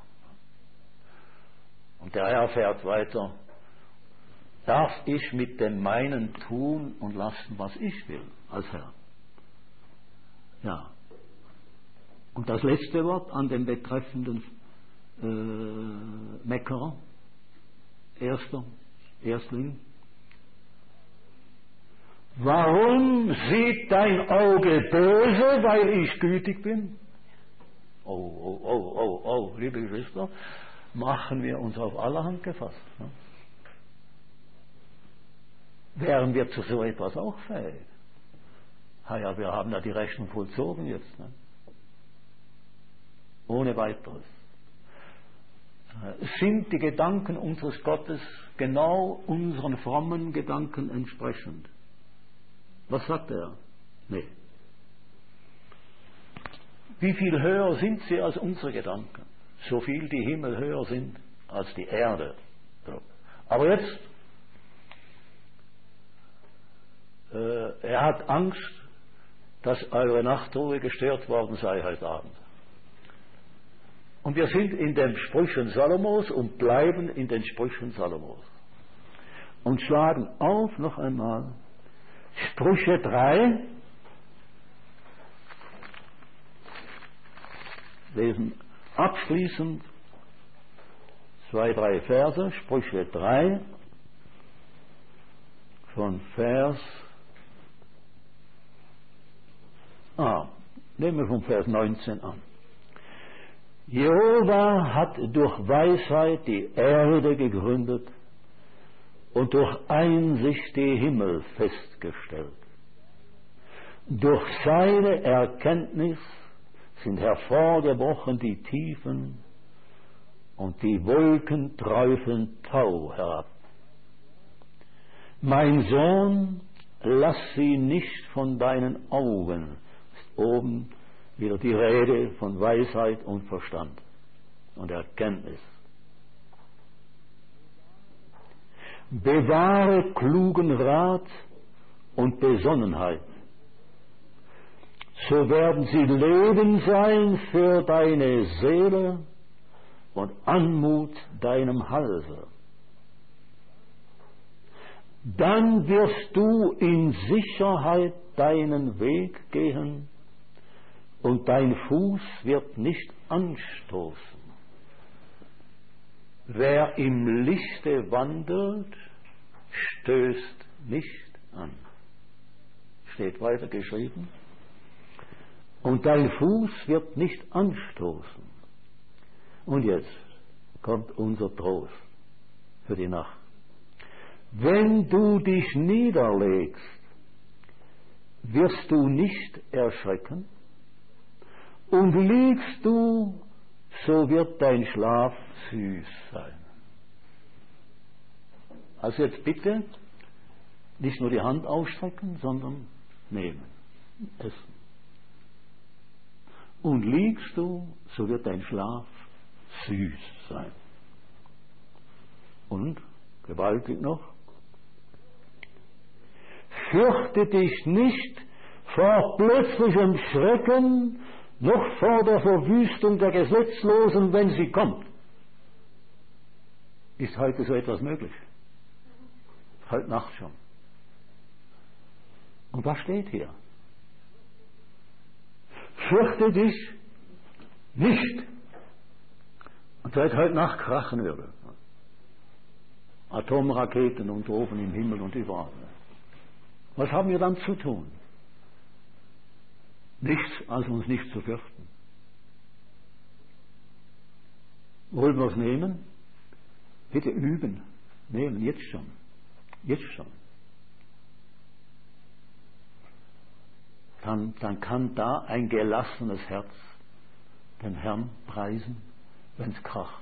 Und der Herr fährt weiter, darf ich mit dem meinen tun und lassen, was ich will, als Herr? Ja. Und das letzte Wort an den betreffenden Meckerer, Erstling. Warum sieht dein Auge böse, weil ich gütig bin? Oh, liebe Geschwister, machen wir uns auf allerhand gefasst. Ne? Wären wir zu so etwas auch fähig? Ja, wir haben ja die Rechnung vollzogen jetzt. Ne? Ohne weiteres. Sind die Gedanken unseres Gottes genau unseren frommen Gedanken entsprechend? Was sagt er? Nee. Wie viel höher sind sie als unsere Gedanken? So viel die Himmel höher sind als die Erde. Aber jetzt, er hat Angst, dass eure Nachtruhe gestört worden sei heute Abend. Und wir sind in den Sprüchen Salomos und bleiben in den Sprüchen Salomos. Und schlagen auf noch einmal Sprüche 3, lesen abschließend 2, 3 Verse, Sprüche 3 von nehmen wir vom Vers 19 an. Jehova hat durch Weisheit die Erde gegründet und durch Einsicht die Himmel festgestellt. Durch seine Erkenntnis sind hervorgebrochen die Tiefen und die Wolken träufeln Tau herab. Mein Sohn, lass sie nicht von deinen Augen. Ist oben wieder die Rede von Weisheit und Verstand und Erkenntnis. Bewahre klugen Rat und Besonnenheit, so werden sie Leben sein für deine Seele und Anmut deinem Halse. Dann wirst du in Sicherheit deinen Weg gehen und dein Fuß wird nicht anstoßen. Wer im Lichte wandelt, stößt nicht an. Steht weiter geschrieben. Und dein Fuß wird nicht anstoßen. Und jetzt kommt unser Trost für die Nacht. Wenn du dich niederlegst, wirst du nicht erschrecken. Und liegst du, so wird dein Schlaf süß sein. Also jetzt bitte nicht nur die Hand ausstrecken, sondern nehmen, essen. Und liegst du, so wird dein Schlaf süß sein. Und, gewaltig noch, fürchte dich nicht vor plötzlichem Schrecken, noch vor der Verwüstung der Gesetzlosen, wenn sie kommt. Ist heute so etwas möglich? Heute Nacht schon. Und was steht hier? Fürchte dich nicht. Und seit heute Nacht krachen würde. Atomraketen und oben im Himmel und überall. Was haben wir dann zu tun? Nichts, als uns nicht zu fürchten. Wollen wir es nehmen? Bitte üben. Nehmen, jetzt schon. Jetzt schon. Dann kann da ein gelassenes Herz den Herrn preisen, wenn es kracht.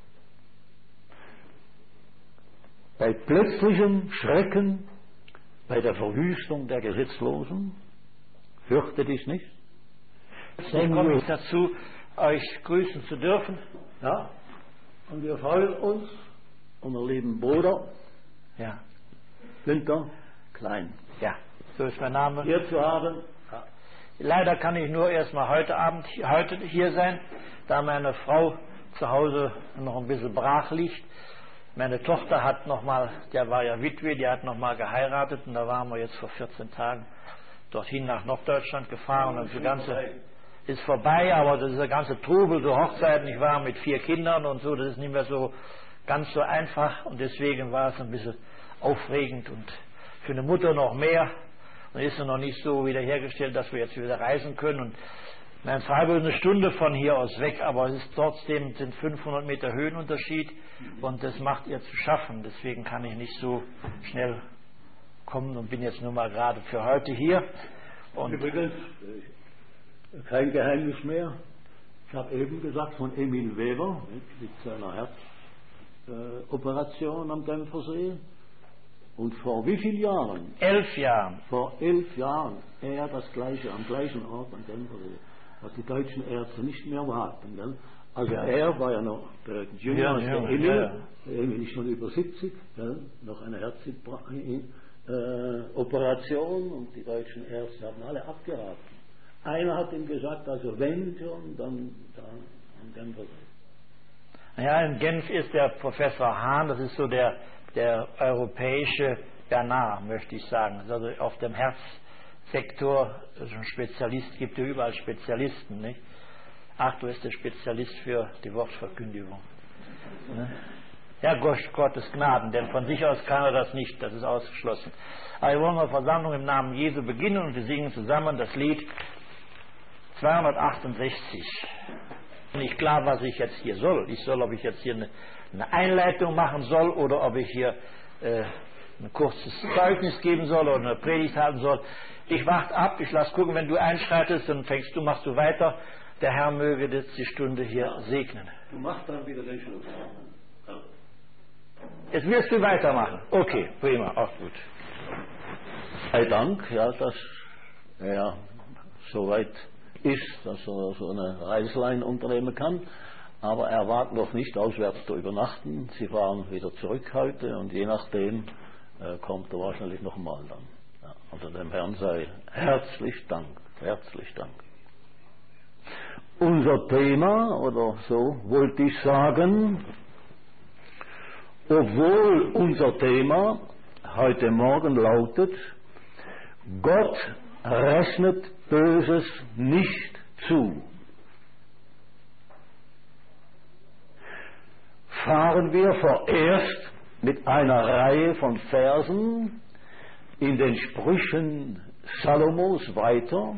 Bei plötzlichem Schrecken, bei der Verwüstung der Gesetzlosen, fürchte dich nicht. Jetzt komme ich dazu, euch grüßen zu dürfen. Ja, und wir freuen uns, unseren lieben Bruder, Ja, Günther Klein, ja, so ist mein Name. hier zu haben. Leider kann ich nur erstmal heute hier sein, da meine Frau zu Hause noch ein bisschen brach liegt. Meine Tochter hat nochmal, der war ja Witwe, die hat nochmal geheiratet und da waren wir jetzt vor 14 Tagen dorthin nach Norddeutschland gefahren und das Ganze ist vorbei, aber das ist der ganze Trubel, so Hochzeiten, ich war mit 4 Kindern und so, das ist nicht mehr so ganz so einfach und deswegen war es ein bisschen aufregend und für eine Mutter noch mehr und ist noch nicht so wiederhergestellt, dass wir jetzt wieder reisen können und mein Freiburg ist eine Stunde von hier aus weg, aber es ist trotzdem sind 500 Meter Höhenunterschied und das macht ihr zu schaffen, deswegen kann ich nicht so schnell kommen und bin jetzt nur mal gerade für heute hier. Und Übrigens, kein Geheimnis mehr. Ich habe eben gesagt von Emil Weber mit seiner Herzoperation am Genfersee. Und vor wie vielen Jahren? 11 Jahren. Vor 11 Jahren er das Gleiche am gleichen Ort am Genfersee, was die deutschen Ärzte nicht mehr wagten. Gell? Also Ja. er war ja noch jünger als der Emil. Ja. Der Emil ist schon über 70, gell? Noch eine Herzoperation und die deutschen Ärzte haben alle abgeraten. Einer hat ihm gesagt, also wenn schon, dann am Genfersee. Ja, in Genf ist der Professor Hahn, das ist so der europäische Bernard, möchte ich sagen. Also auf dem Herzsektor ist ein Spezialist, gibt ja überall Spezialisten, nicht? Arthur ist der Spezialist für die Wortverkündigung. Ne? Ja, Gottes Gnaden, denn von sich aus kann er das nicht, das ist ausgeschlossen. Aber wir wollen eine Versammlung im Namen Jesu beginnen und wir singen zusammen das Lied 268. Nicht klar, was ich jetzt hier soll. Ob ich jetzt hier eine Einleitung machen soll oder ob ich hier ein kurzes Zeugnis geben soll oder eine Predigt halten soll. Ich warte ab, ich lasse gucken, wenn du einschreitest, dann machst du weiter. Der Herr möge die Stunde hier segnen. Du machst dann wieder den Schluss. Jetzt wirst du weitermachen. Okay, prima, auch gut. Sei Dank, ja, dass er soweit ist, dass er so eine Reislein unternehmen kann. Aber er wagt noch nicht, auswärts zu übernachten. Sie fahren wieder zurück heute und je nachdem kommt er wahrscheinlich noch mal dann. Ja, also dem Herrn sei herzlich Dank, herzlich Dank. Unser Thema, oder so wollte ich sagen, obwohl unser Thema heute Morgen lautet, Gott rechnet Böses nicht zu, fahren wir vorerst mit einer Reihe von Versen in den Sprüchen Salomos weiter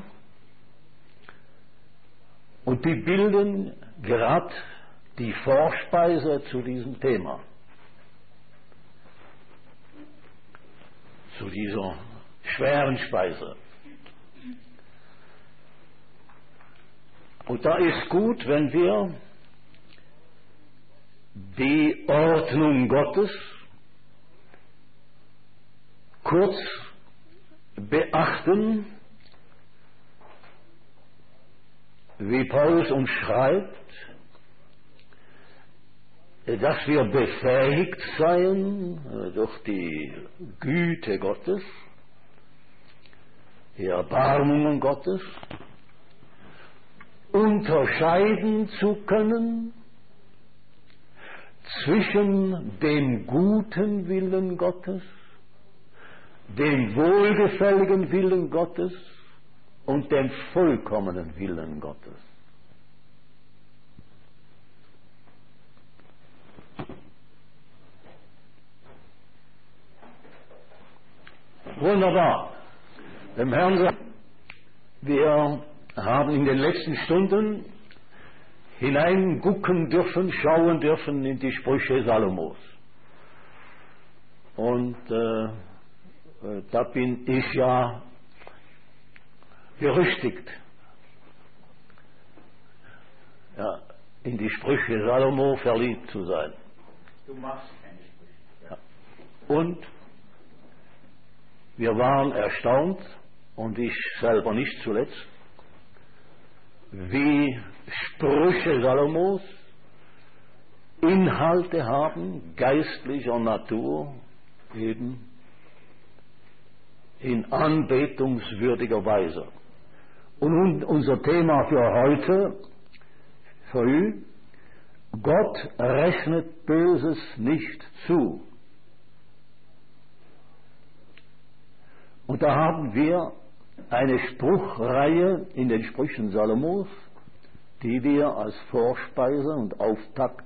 und die bilden gerade die Vorspeise zu diesem Thema, zu dieser schweren Speise. Und da ist gut, wenn wir die Ordnung Gottes kurz beachten, wie Paulus uns schreibt, dass wir befähigt seien durch die Güte Gottes, die Erbarmungen Gottes, unterscheiden zu können zwischen dem guten Willen Gottes, dem wohlgefälligen Willen Gottes und dem vollkommenen Willen Gottes. Wunderbar. Dem Herrn sagt, wir haben in den letzten Stunden hineingucken dürfen, schauen dürfen in die Sprüche Salomos. Und da bin ich ja berüchtigt, ja, in die Sprüche Salomo verliebt zu sein. Du machst keine Sprüche. Ja. Und wir waren erstaunt, und ich selber nicht zuletzt, wie Sprüche Salomos Inhalte haben, geistlicher Natur, eben in anbetungswürdiger Weise. Und unser Thema für heute früh: Gott rechnet Böses nicht zu. Und da haben wir eine Spruchreihe in den Sprüchen Salomos, die wir als Vorspeise und Auftakt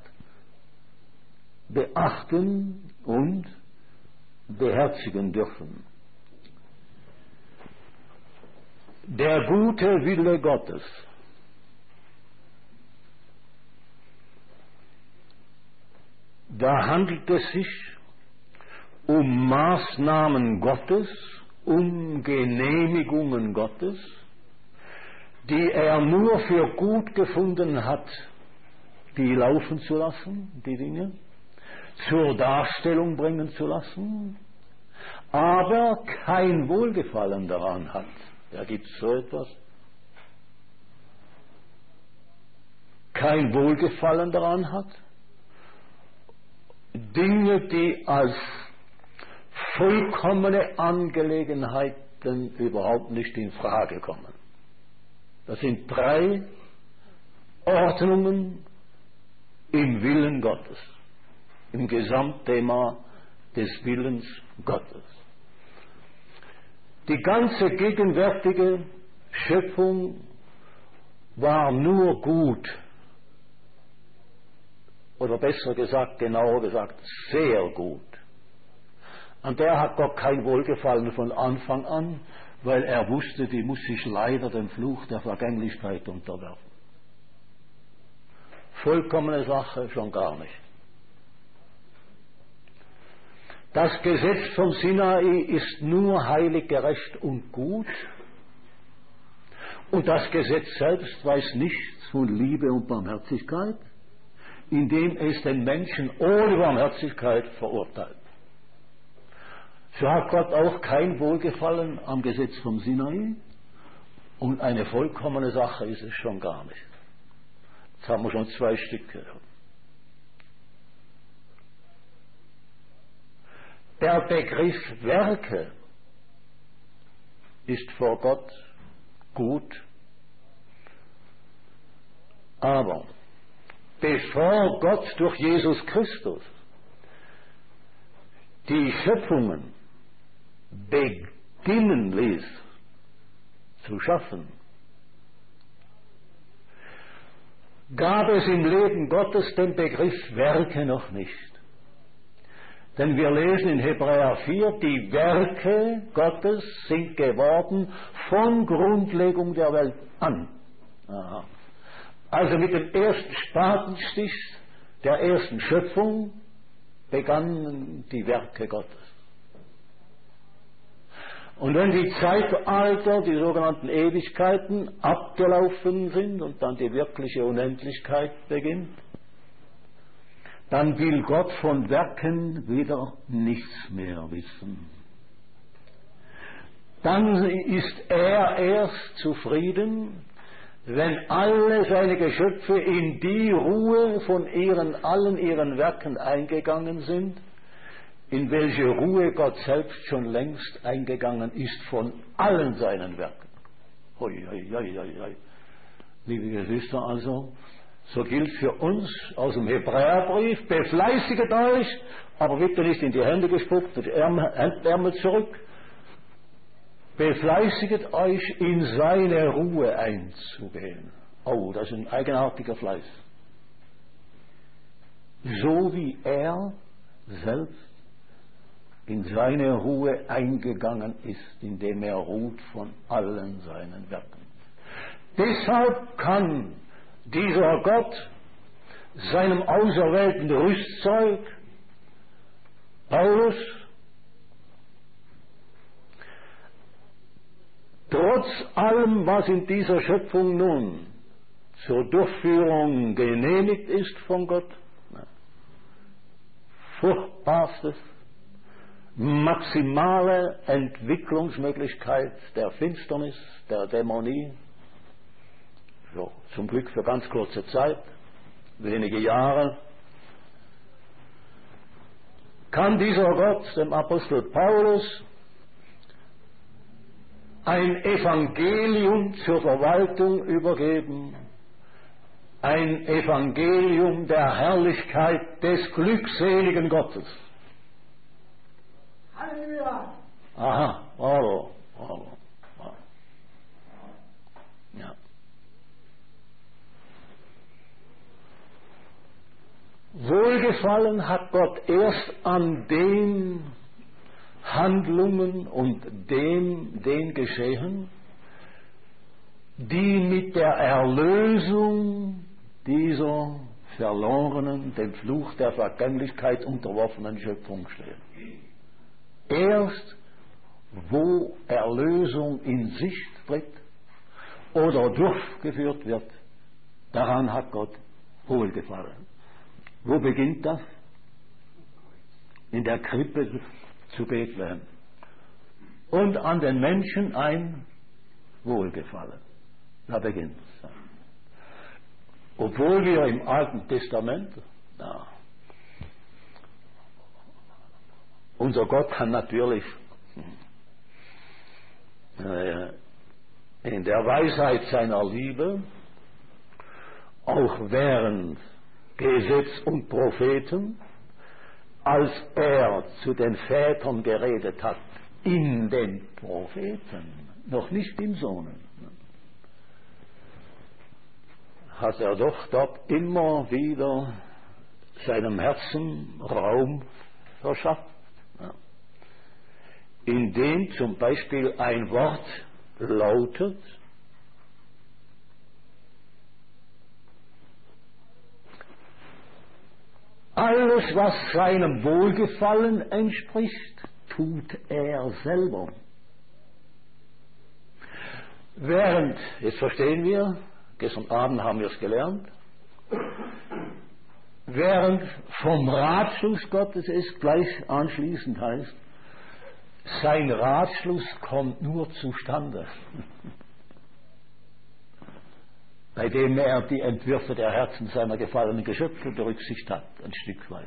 beachten und beherzigen dürfen. Der gute Wille Gottes. Da handelt es sich um Maßnahmen Gottes, um Genehmigungen Gottes, die er nur für gut gefunden hat, die laufen zu lassen, die Dinge, zur Darstellung bringen zu lassen, aber kein Wohlgefallen daran hat. Ja, gibt es so etwas? Kein Wohlgefallen daran hat? Dinge, die als vollkommene Angelegenheiten überhaupt nicht in Frage kommen. Das sind 3 Ordnungen im Willen Gottes, im Gesamtthema des Willens Gottes. Die ganze gegenwärtige Schöpfung war nur gut, oder besser gesagt, genauer gesagt, sehr gut. An der hat Gott kein Wohlgefallen von Anfang an, weil er wusste, die muss sich leider dem Fluch der Vergänglichkeit unterwerfen. Vollkommene Sache schon gar nicht. Das Gesetz vom Sinai ist nur heilig, gerecht und gut. Und das Gesetz selbst weiß nichts von Liebe und Barmherzigkeit, indem es den Menschen ohne Barmherzigkeit verurteilt. So hat Gott auch kein Wohlgefallen am Gesetz vom Sinai, und eine vollkommene Sache ist es schon gar nicht. Jetzt haben wir schon 2 Stück gehört. Der Begriff Werke ist vor Gott gut, aber bevor Gott durch Jesus Christus die Schöpfungen beginnen ließ zu schaffen, gab es im Leben Gottes den Begriff Werke noch nicht. Denn wir lesen in Hebräer 4, die Werke Gottes sind geworden von Grundlegung der Welt an. Aha. Also mit dem ersten Spatenstich der ersten Schöpfung begannen die Werke Gottes. Und wenn die Zeitalter, die sogenannten Ewigkeiten, abgelaufen sind und dann die wirkliche Unendlichkeit beginnt, dann will Gott von Werken wieder nichts mehr wissen. Dann ist er erst zufrieden, wenn alle seine Geschöpfe in die Ruhe von allen ihren Werken eingegangen sind, in welche Ruhe Gott selbst schon längst eingegangen ist von allen seinen Werken. Hoi, hoi, hoi, hoi, hoi. Liebe Geschwister, also, so gilt für uns aus dem Hebräerbrief: befleißiget euch, aber bitte nicht in die Hände gespuckt, die Ärmel zurück. Befleißiget euch, in seine Ruhe einzugehen. Oh, das ist ein eigenartiger Fleiß. So wie er selbst in seine Ruhe eingegangen ist, indem er ruht von allen seinen Werken. Deshalb kann dieser Gott seinem auserwählten Rüstzeug, Paulus, trotz allem, was in dieser Schöpfung nun zur Durchführung genehmigt ist von Gott, furchtbarstes, maximale Entwicklungsmöglichkeit der Finsternis, der Dämonie, zum Glück für ganz kurze Zeit, wenige Jahre, kann dieser Gott dem Apostel Paulus ein Evangelium zur Verwaltung übergeben, ein Evangelium der Herrlichkeit des glückseligen Gottes. Halleluja! Aha, bravo. Ja. Wohlgefallen hat Gott erst an den Handlungen und den Geschehen, die mit der Erlösung dieser verlorenen, dem Fluch der Vergänglichkeit unterworfenen Schöpfung stehen. Erst wo Erlösung in Sicht tritt oder durchgeführt wird, daran hat Gott wohlgefallen. Wo beginnt das? In der Krippe zu Bethlehem. Und an den Menschen ein Wohlgefallen. Da beginnt es. Obwohl wir im Alten Testament, unser Gott kann natürlich in der Weisheit seiner Liebe, auch während Gesetz und Propheten, als er zu den Vätern geredet hat, in den Propheten, noch nicht im Sohn, hat er doch dort immer wieder seinem Herzen Raum verschafft, indem zum Beispiel ein Wort lautet: Alles, was seinem Wohlgefallen entspricht, tut er selber. Während, jetzt verstehen wir, gestern Abend haben wir es gelernt, während vom Ratschluss Gottes es gleich anschließend heißt, sein Ratschluss kommt nur zustande, bei dem er die Entwürfe der Herzen seiner gefallenen Geschöpfe berücksichtigt hat, ein Stück weit.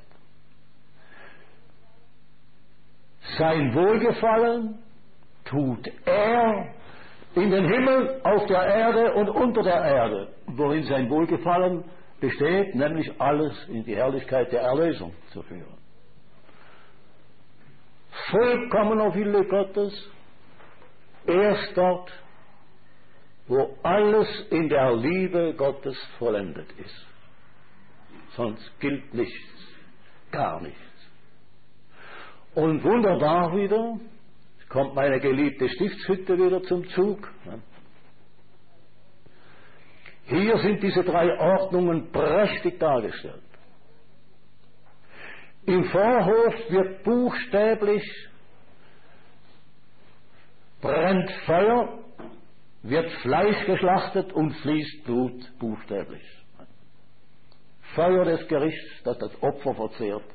Sein Wohlgefallen tut er in den Himmel, auf der Erde und unter der Erde, worin sein Wohlgefallen besteht, nämlich alles in die Herrlichkeit der Erlösung zu führen. Vollkommener Wille Gottes, erst dort, wo alles in der Liebe Gottes vollendet ist. Sonst gilt nichts, gar nichts. Und wunderbar wieder, kommt meine geliebte Stiftshütte wieder zum Zug. Hier sind diese 3 Ordnungen prächtig dargestellt. Im Vorhof wird buchstäblich, brennt Feuer, wird Fleisch geschlachtet und fließt Blut buchstäblich. Feuer des Gerichts, das das Opfer verzehrt.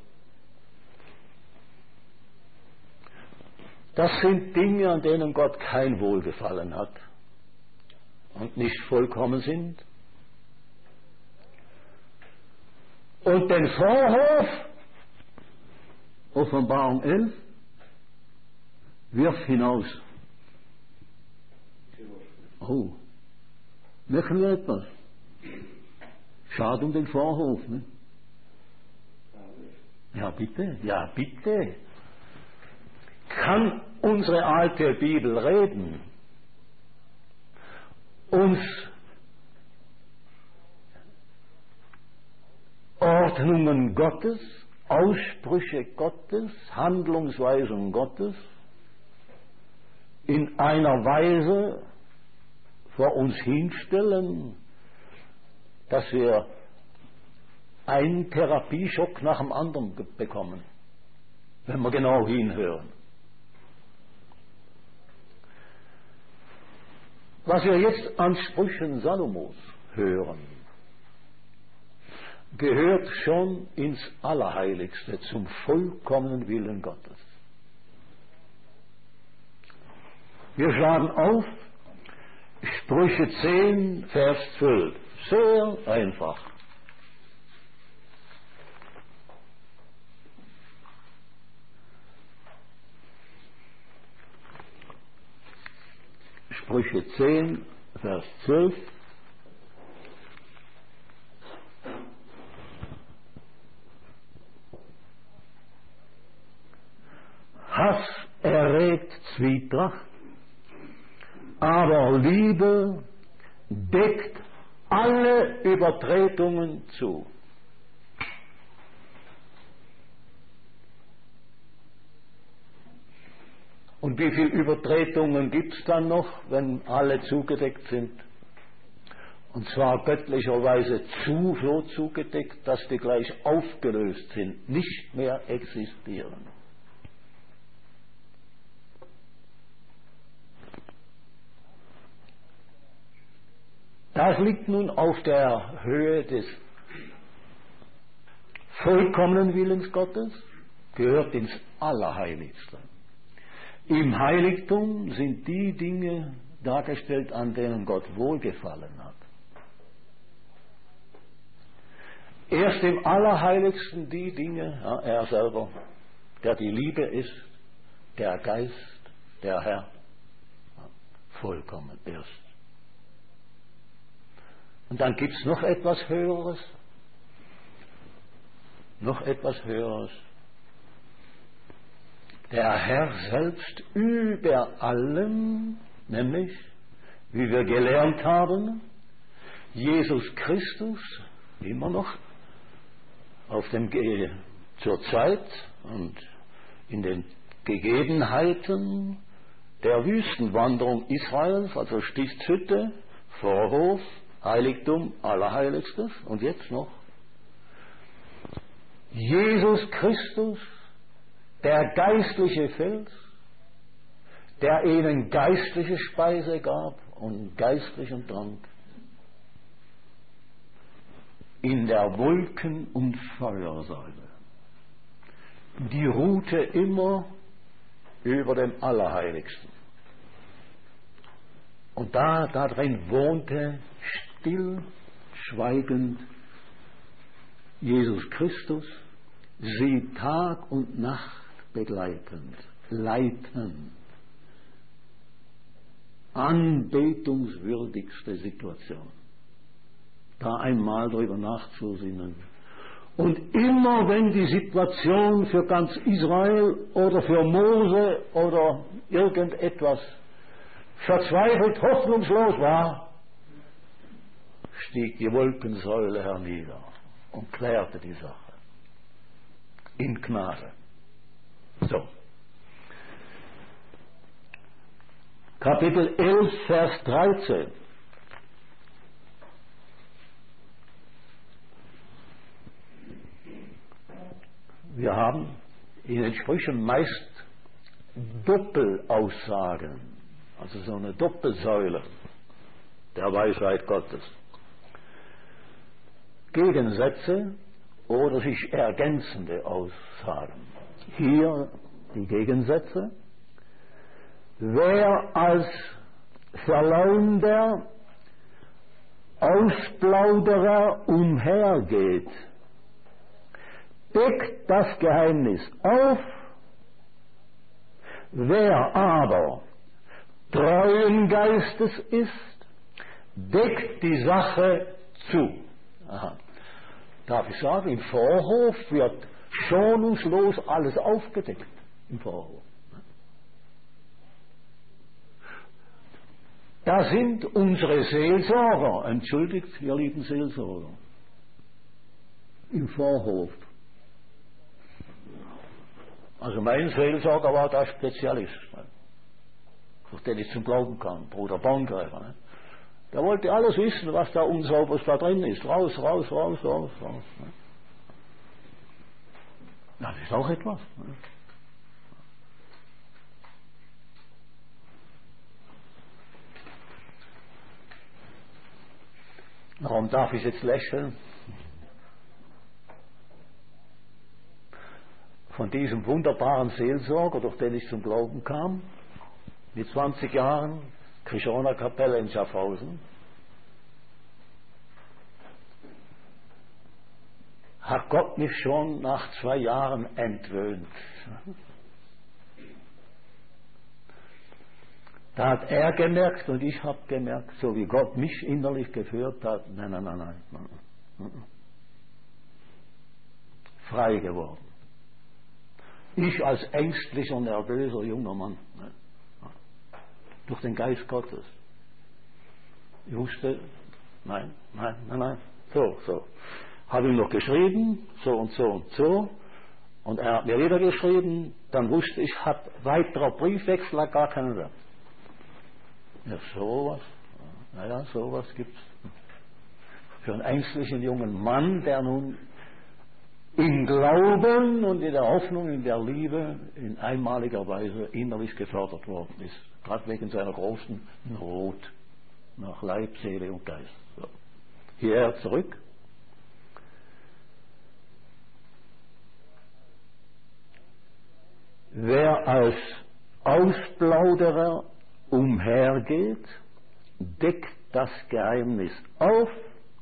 Das sind Dinge, an denen Gott kein Wohlgefallen hat und nicht vollkommen sind. Und den Vorhof, Offenbarung 11, wirft hinaus. Oh, merken wir etwas? Schade um den Vorhof, ne? Ja, bitte, ja, bitte. Kann unsere alte Bibel reden? Uns Ordnungen Gottes Aussprüche Gottes, Handlungsweisen Gottes in einer Weise vor uns hinstellen, dass wir einen Therapieschock nach dem anderen bekommen, wenn wir genau hinhören. Was wir jetzt an Sprüchen Salomos hören, gehört schon ins Allerheiligste, zum vollkommenen Willen Gottes. Wir schlagen auf Sprüche 10, Vers 12. Sehr einfach. Sprüche 10, Vers 12. Hass erregt Zwietracht, aber Liebe deckt alle Übertretungen zu. Und wie viele Übertretungen gibt es dann noch, wenn alle zugedeckt sind? Und zwar göttlicherweise so zugedeckt, dass die gleich aufgelöst sind, nicht mehr existieren. Das liegt nun auf der Höhe des vollkommenen Willens Gottes, gehört ins Allerheiligste. Im Heiligtum sind die Dinge dargestellt, an denen Gott wohlgefallen hat. Erst im Allerheiligsten die Dinge, ja, er selber, der die Liebe ist, der Geist, der Herr, ja, vollkommen erst. Und dann gibt es noch etwas Höheres. Noch etwas Höheres. Der Herr selbst über allem, nämlich, wie wir gelernt haben, Jesus Christus, immer noch, zur Zeit und in den Gegebenheiten der Wüstenwanderung Israels, also Stiftshütte, Vorhof, Heiligtum, Allerheiligstes und jetzt noch Jesus Christus, der geistliche Fels, der ihnen geistliche Speise gab und geistlichen Trank, in der Wolken- und Feuersäule. Die ruhte immer über dem Allerheiligsten. Und darin wohnte still, schweigend Jesus Christus, sie Tag und Nacht begleitend, leitend. Anbetungswürdigste Situation. Da einmal drüber nachzusinnen. Und immer wenn die Situation für ganz Israel oder für Mose oder irgendetwas verzweifelt, hoffnungslos war, stieg die Wolkensäule hernieder und klärte die Sache. In Gnade. So. Kapitel 11, Vers 13. Wir haben in den Sprüchen meist Doppelaussagen, also so eine Doppelsäule der Weisheit Gottes. Gegensätze oder sich ergänzende Aussagen. Hier die Gegensätze. Wer als verleumder, Ausplauderer umhergeht, deckt das Geheimnis auf. Wer aber treuen Geistes ist, deckt die Sache zu. Aha. Darf ich sagen, im Vorhof wird schonungslos alles aufgedeckt. Im Vorhof. Da sind unsere Seelsorger, entschuldigt, ihr lieben Seelsorger, im Vorhof. Also mein Seelsorger war da Spezialist, durch den ich zum Glauben kam, Bruder Baumgräber. Ne? Der wollte alles wissen, was da Unsauberes da drin ist. Raus. Ne? Das ist auch etwas. Ne? Warum darf ich jetzt lächeln? Von diesem wunderbaren Seelsorger, durch den ich zum Glauben kam, mit 20 Jahren, Krischoner Kapelle in Schaffhausen, hat Gott mich schon nach 2 Jahren entwöhnt. Da hat er gemerkt und ich habe gemerkt, so wie Gott mich innerlich geführt hat, nein. Frei geworden. Ich als ängstlicher, nervöser junger Mann. Durch den Geist Gottes. Ich wusste, nein. So. Habe ihm noch geschrieben, so und so. Und er hat mir wieder geschrieben, dann wusste ich, hat weiterer Briefwechsel gar keinen Wert. Ja, sowas. Naja, sowas gibt's. Für einen ängstlichen jungen Mann, der nun im Glauben und in der Hoffnung, in der Liebe in einmaliger Weise innerlich gefördert worden ist. Gerade wegen seiner großen Not nach Leib, Seele und Geist. So. Hierher zurück. Wer als Ausplauderer umhergeht, deckt das Geheimnis auf.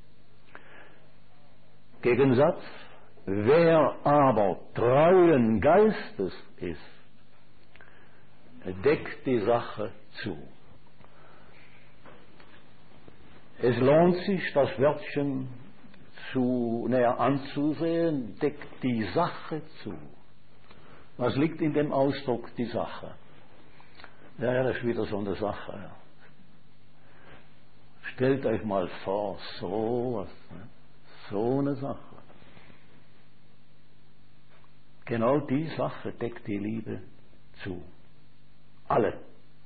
Gegensatz, wer aber treuen Geistes ist, deckt die Sache zu. Es lohnt sich, das Wörtchen näher anzusehen, deckt die Sache zu. Was liegt in dem Ausdruck die Sache? Ja, das ist wieder so eine Sache. Ja. Stellt euch mal vor, so eine Sache. Genau die Sache deckt die Liebe zu. Alle.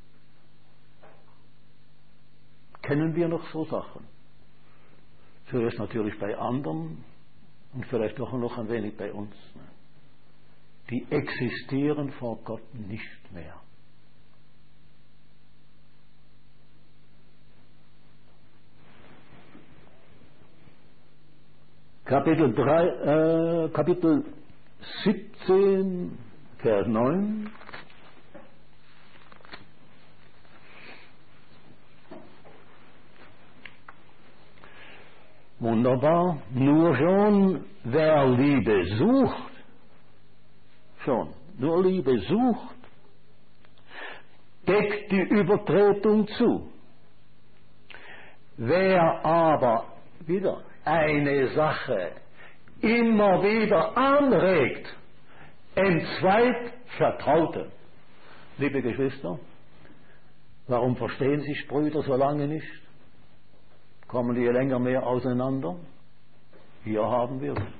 Kennen wir noch so Sachen? Zuerst natürlich bei anderen und vielleicht auch noch ein wenig bei uns. Die existieren vor Gott nicht mehr. Kapitel 17, Vers 9. Wunderbar. Nur schon, wer Liebe sucht, nur Liebe sucht, deckt die Übertretung zu. Wer aber wieder eine Sache immer wieder anregt, entzweit Vertraute. Liebe Geschwister, warum verstehen sich Brüder so lange nicht? Kommen die länger mehr auseinander? Hier haben wir es.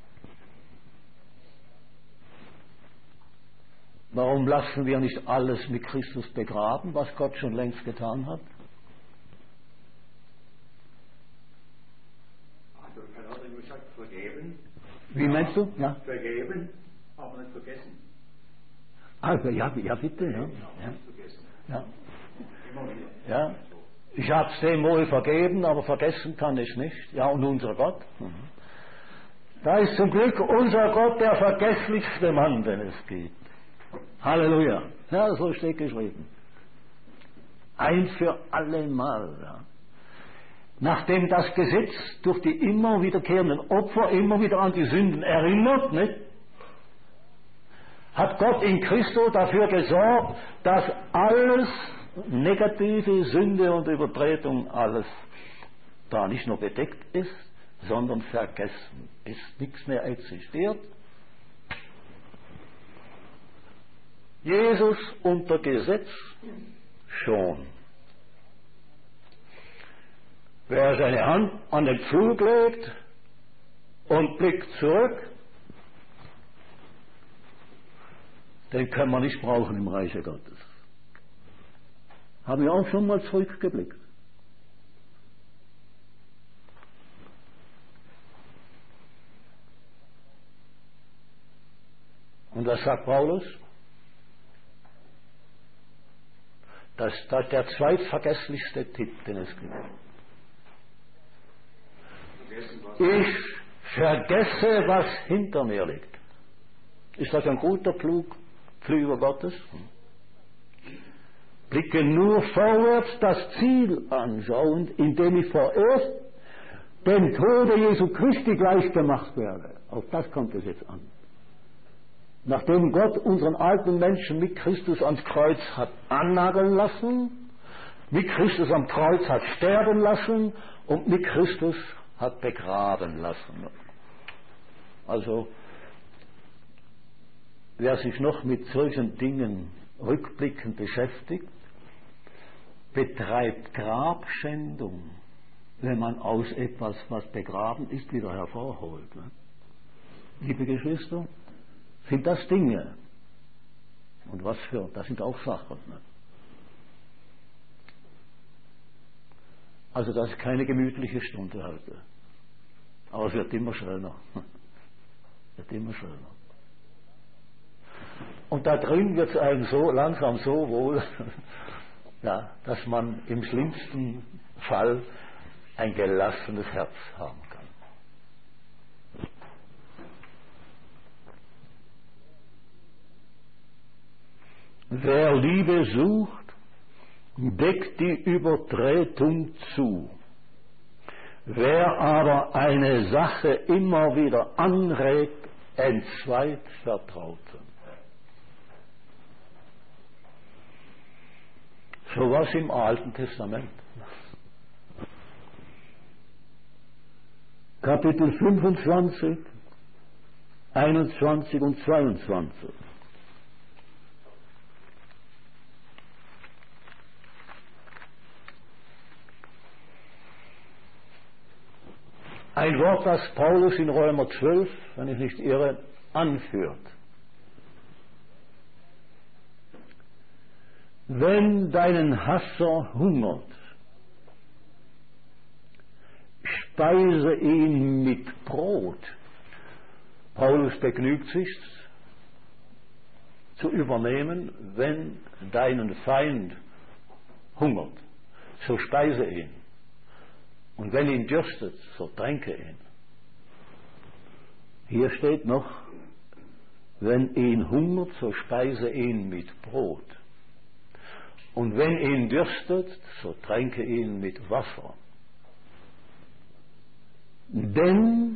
Warum lassen wir nicht alles mit Christus begraben, was Gott schon längst getan hat? Vergeben. Wie meinst du? Ja. Vergeben, aber nicht vergessen. Also, ja bitte. Ja. Ja. Immer wieder. Ja. Ich habe es dem wohl vergeben, aber vergessen kann ich nicht. Ja, und unser Gott? Da ist zum Glück unser Gott der vergesslichste Mann, den es gibt. Halleluja. Ja, so steht geschrieben. Ein für alle Mal. Ja. Nachdem das Gesetz durch die immer wiederkehrenden Opfer immer wieder an die Sünden erinnert, nicht? Hat Gott in Christo dafür gesorgt, dass alles negative Sünde und Übertretung, alles da nicht nur bedeckt ist, sondern vergessen ist, nichts mehr existiert. Jesus unter Gesetz schon. Wer seine Hand an den Pflug legt und blickt zurück, Den können wir nicht brauchen im Reiche Gottes. Haben wir auch schon mal zurückgeblickt. Und was sagt Paulus? Das ist der zweitvergesslichste Tipp, den es gibt. Ich vergesse, was hinter mir liegt. Ist das ein guter Pflüger Gottes? Blicke nur vorwärts, das Ziel anschauend, indem ich vorerst dem Tode Jesu Christi gleichgemacht werde. Auf das kommt es jetzt an. Nachdem Gott unseren alten Menschen mit Christus ans Kreuz hat annageln lassen, mit Christus am Kreuz hat sterben lassen und mit Christus hat begraben lassen. Also, wer sich noch mit solchen Dingen rückblickend beschäftigt, betreibt Grabschändung, wenn man aus etwas, was begraben ist, wieder hervorholt. Ne? Liebe Geschwister, sind das Dinge. Und was für, das sind auch Sachen. Ne? Also das ist keine gemütliche Stunde heute. Aber es wird immer schöner. Wird immer schöner. Und da drin wird es einem so langsam so wohl, ja, dass man im schlimmsten Fall ein gelassenes Herz haben kann. Wer Liebe sucht, deckt die Übertretung zu. Wer aber eine Sache immer wieder anregt, entzweit Vertraute. So was im Alten Testament. Kapitel 25, 21 und 22. Ein Wort, das Paulus in Römer 12, wenn ich nicht irre, anführt. Wenn deinen Hasser hungert, speise ihn mit Brot. Paulus begnügt sich zu übernehmen, wenn deinen Feind hungert, so speise ihn. Und wenn ihn dürstet, so tränke ihn. Hier steht noch, wenn ihn hungert, so speise ihn mit Brot. Und wenn ihn dürstet, so tränke ihn mit Wasser. Denn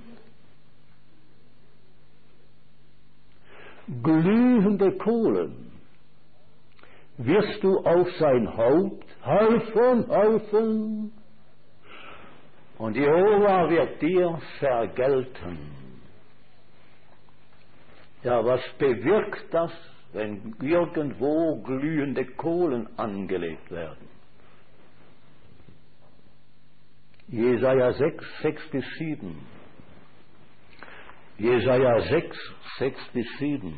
glühende Kohlen wirst du auf sein Haupt häufen, und Jehova wird dir vergelten. Ja, was bewirkt das, wenn irgendwo glühende Kohlen angelegt werden? Jesaja 6, 6 bis 7. Jesaja 6, 6 bis 7.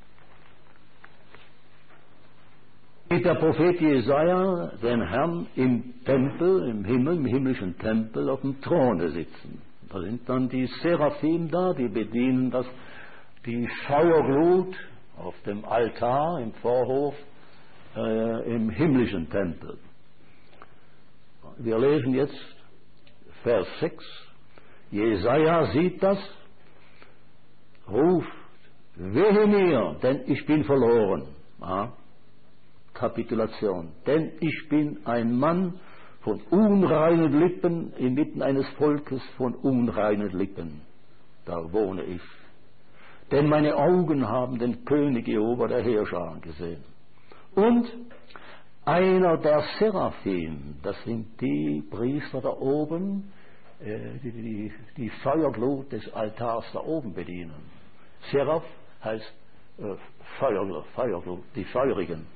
Sieht der Prophet Jesaja den Herrn im Tempel, im Himmel, im himmlischen Tempel auf dem Throne sitzen. Da sind dann die Seraphim da, die bedienen die Feuerglut auf dem Altar im Vorhof im himmlischen Tempel. Wir lesen jetzt Vers 6. Jesaja sieht das, ruft, wehe mir, denn ich bin verloren. Kapitulation. Denn ich bin ein Mann von unreinen Lippen, inmitten eines Volkes von unreinen Lippen. Da wohne ich. Denn meine Augen haben den König Jehova der Heerscharen gesehen. Und einer der Seraphim, das sind die Priester da oben, die Feuerglut des Altars da oben bedienen. Seraph heißt Feuerglut, die Feurigen.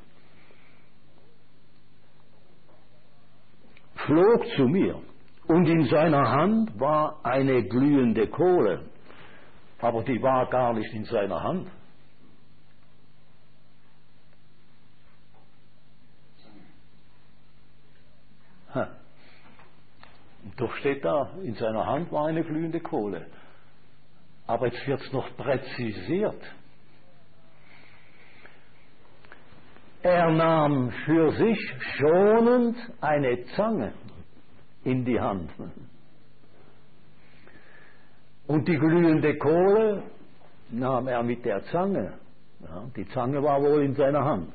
Flog zu mir, und in seiner Hand war eine glühende Kohle, aber die war gar nicht in seiner Hand. Doch steht da, in seiner Hand war eine glühende Kohle. Aber jetzt wird es noch präzisiert. Er nahm für sich schonend eine Zange in die Hand. Und die glühende Kohle nahm er mit der Zange. Ja, die Zange war wohl in seiner Hand.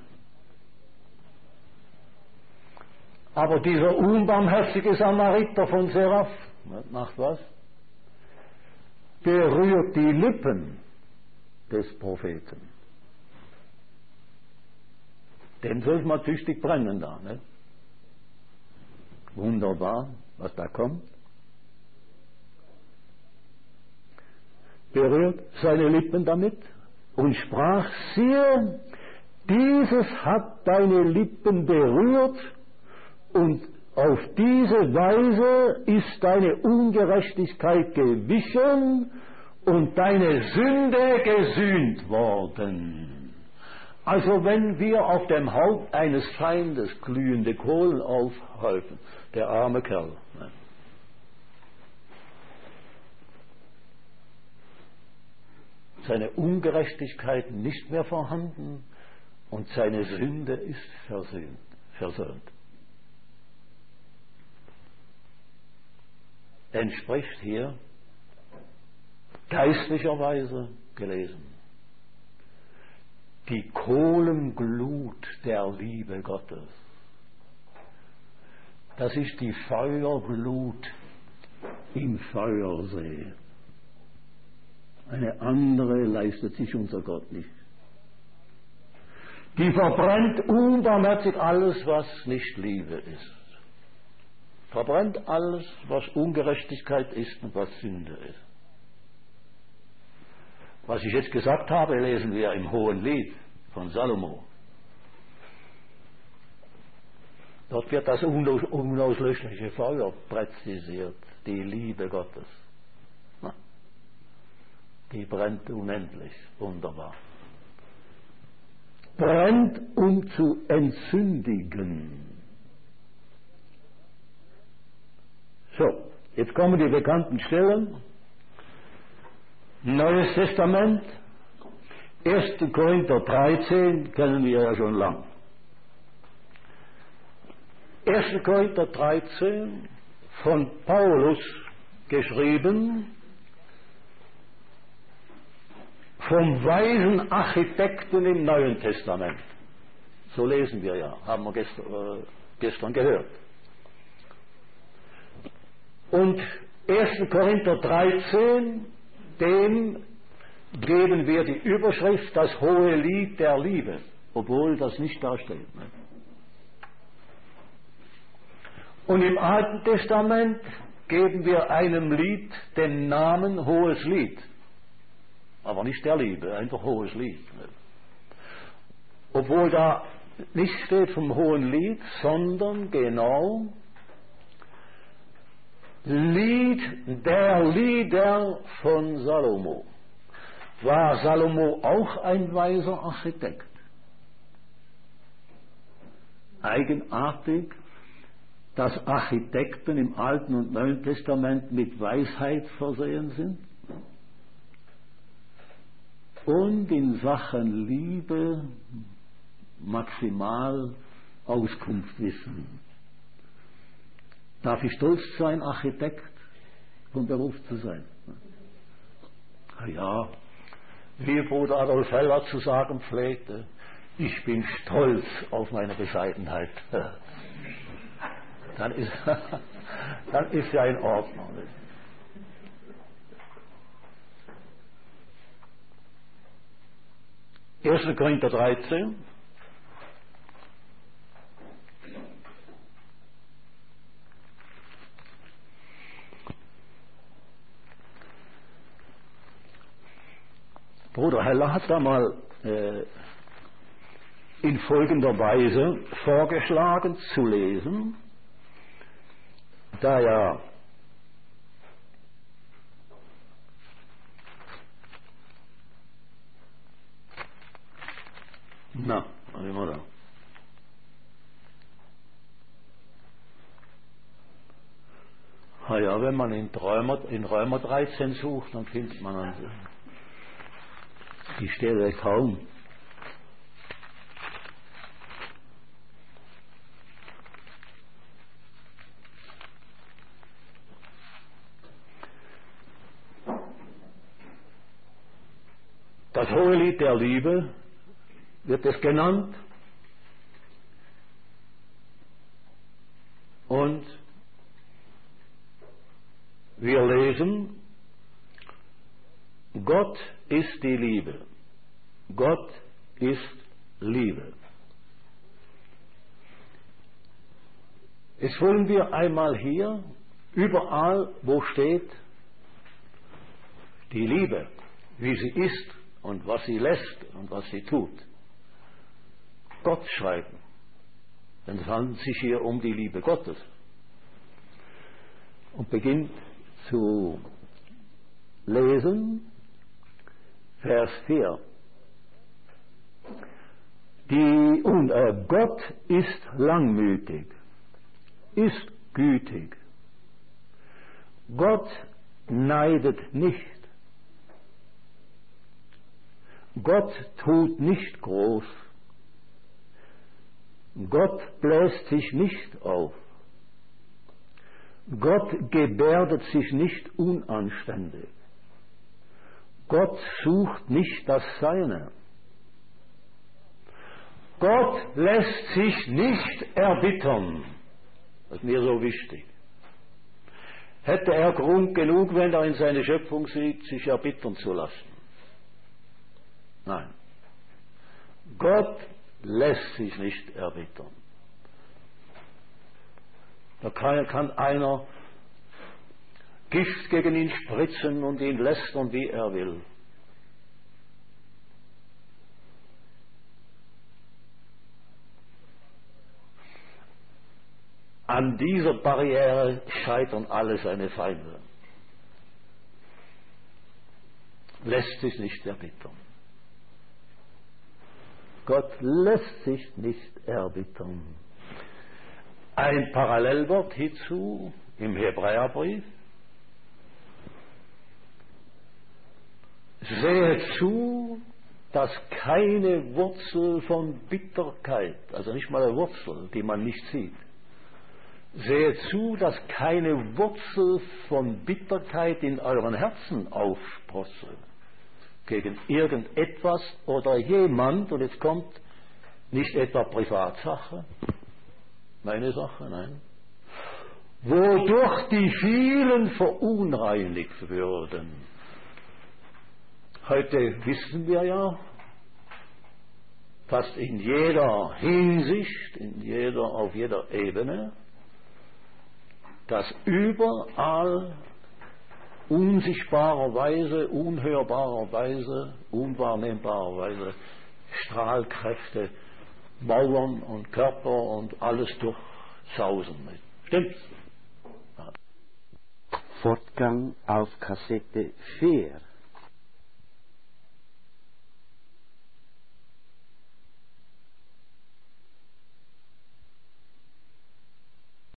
Aber dieser unbarmherzige Samariter von Seraph macht was? Berührt die Lippen des Propheten. Dem soll es mal tüchtig brennen da. Ne? Wunderbar, was da kommt. Berührt seine Lippen damit und sprach, siehe, dieses hat deine Lippen berührt und auf diese Weise ist deine Ungerechtigkeit gewichen und deine Sünde gesühnt worden. Also wenn wir auf dem Haupt eines Feindes glühende Kohlen aufhäufen, der arme Kerl, seine Ungerechtigkeit nicht mehr vorhanden und seine Sünde ist versöhnt. Entspricht hier geistlicherweise gelesen die Kohlenglut der Liebe Gottes. Das ist die Feuerglut im Feuersee. Eine andere leistet sich unser Gott nicht. Die verbrennt unbarmherzig alles, was nicht Liebe ist. Verbrennt alles, was Ungerechtigkeit ist und was Sünde ist. Was ich jetzt gesagt habe, lesen wir im Hohenlied von Salomo. Dort wird das unauslöschliche Feuer präzisiert, die Liebe Gottes. Die brennt unendlich, wunderbar. Brennt, um zu entsündigen. So, jetzt kommen die bekannten Stellen. Neues Testament, 1. Korinther 13, kennen wir ja schon lang. 1. Korinther 13, von Paulus geschrieben, vom weisen Architekten im Neuen Testament. So lesen wir ja, haben wir gestern gehört. Und 1. Korinther 13, dem geben wir die Überschrift das hohe Lied der Liebe, obwohl das nicht da steht. Ne? Und im Alten Testament geben wir einem Lied den Namen hohes Lied, aber nicht der Liebe, einfach hohes Lied. Ne? Obwohl da nicht steht vom hohen Lied, sondern genau Lied der Lieder von Salomo. War Salomo auch ein weiser Architekt? Eigenartig, dass Architekten im Alten und Neuen Testament mit Weisheit versehen sind und in Sachen Liebe maximal Auskunft wissen. Darf ich stolz sein, Architekt von Beruf zu sein? Ja, wie Bruder Adolf Heller zu sagen pflegte, ich bin stolz auf meine Bescheidenheit. Dann ist ja in Ordnung. 1. Korinther 13. Bruder Heller hat da mal in folgender Weise vorgeschlagen zu lesen, da ja was immer da? Ja, wenn man in Römer 13 sucht, dann findet man die Stelle kaum. Das Hohelied der Liebe wird es genannt. Und wir lesen, Gott ist die Liebe. Gott ist Liebe. Jetzt wollen wir einmal hier, überall, wo steht, die Liebe, wie sie ist und was sie lässt und was sie tut, Gott schreiben. Denn es handelt sich hier um die Liebe Gottes. Und beginnt zu lesen, Vers 4. Gott ist langmütig, ist gütig. Gott neidet nicht. Gott tut nicht groß. Gott bläst sich nicht auf. Gott gebärdet sich nicht unanständig. Gott sucht nicht das Seine. Gott lässt sich nicht erbittern. Das ist mir so wichtig. Hätte er Grund genug, wenn er in seine Schöpfung sieht, sich erbittern zu lassen? Nein. Gott lässt sich nicht erbittern. Da kann einer Gift gegen ihn spritzen und ihn lästern, wie er will. An dieser Barriere scheitern alle seine Feinde. Lässt sich nicht erbittern. Gott lässt sich nicht erbittern. Ein Parallelwort hierzu im Hebräerbrief. Sehe zu, dass keine Wurzel von Bitterkeit, also nicht mal eine Wurzel, die man nicht sieht, sehe zu, dass keine Wurzel von Bitterkeit in euren Herzen aufsprosse gegen irgendetwas oder jemand, und jetzt kommt nicht etwa Privatsache, meine Sache, nein, wodurch die vielen verunreinigt würden. Heute wissen wir ja, fast in jeder Hinsicht, auf jeder Ebene, dass überall unsichtbarerweise, unhörbarerweise, unwahrnehmbarerweise Strahlkräfte, Mauern und Körper und alles durchsausen. Stimmt's? Ja. Fortgang auf Kassette 4.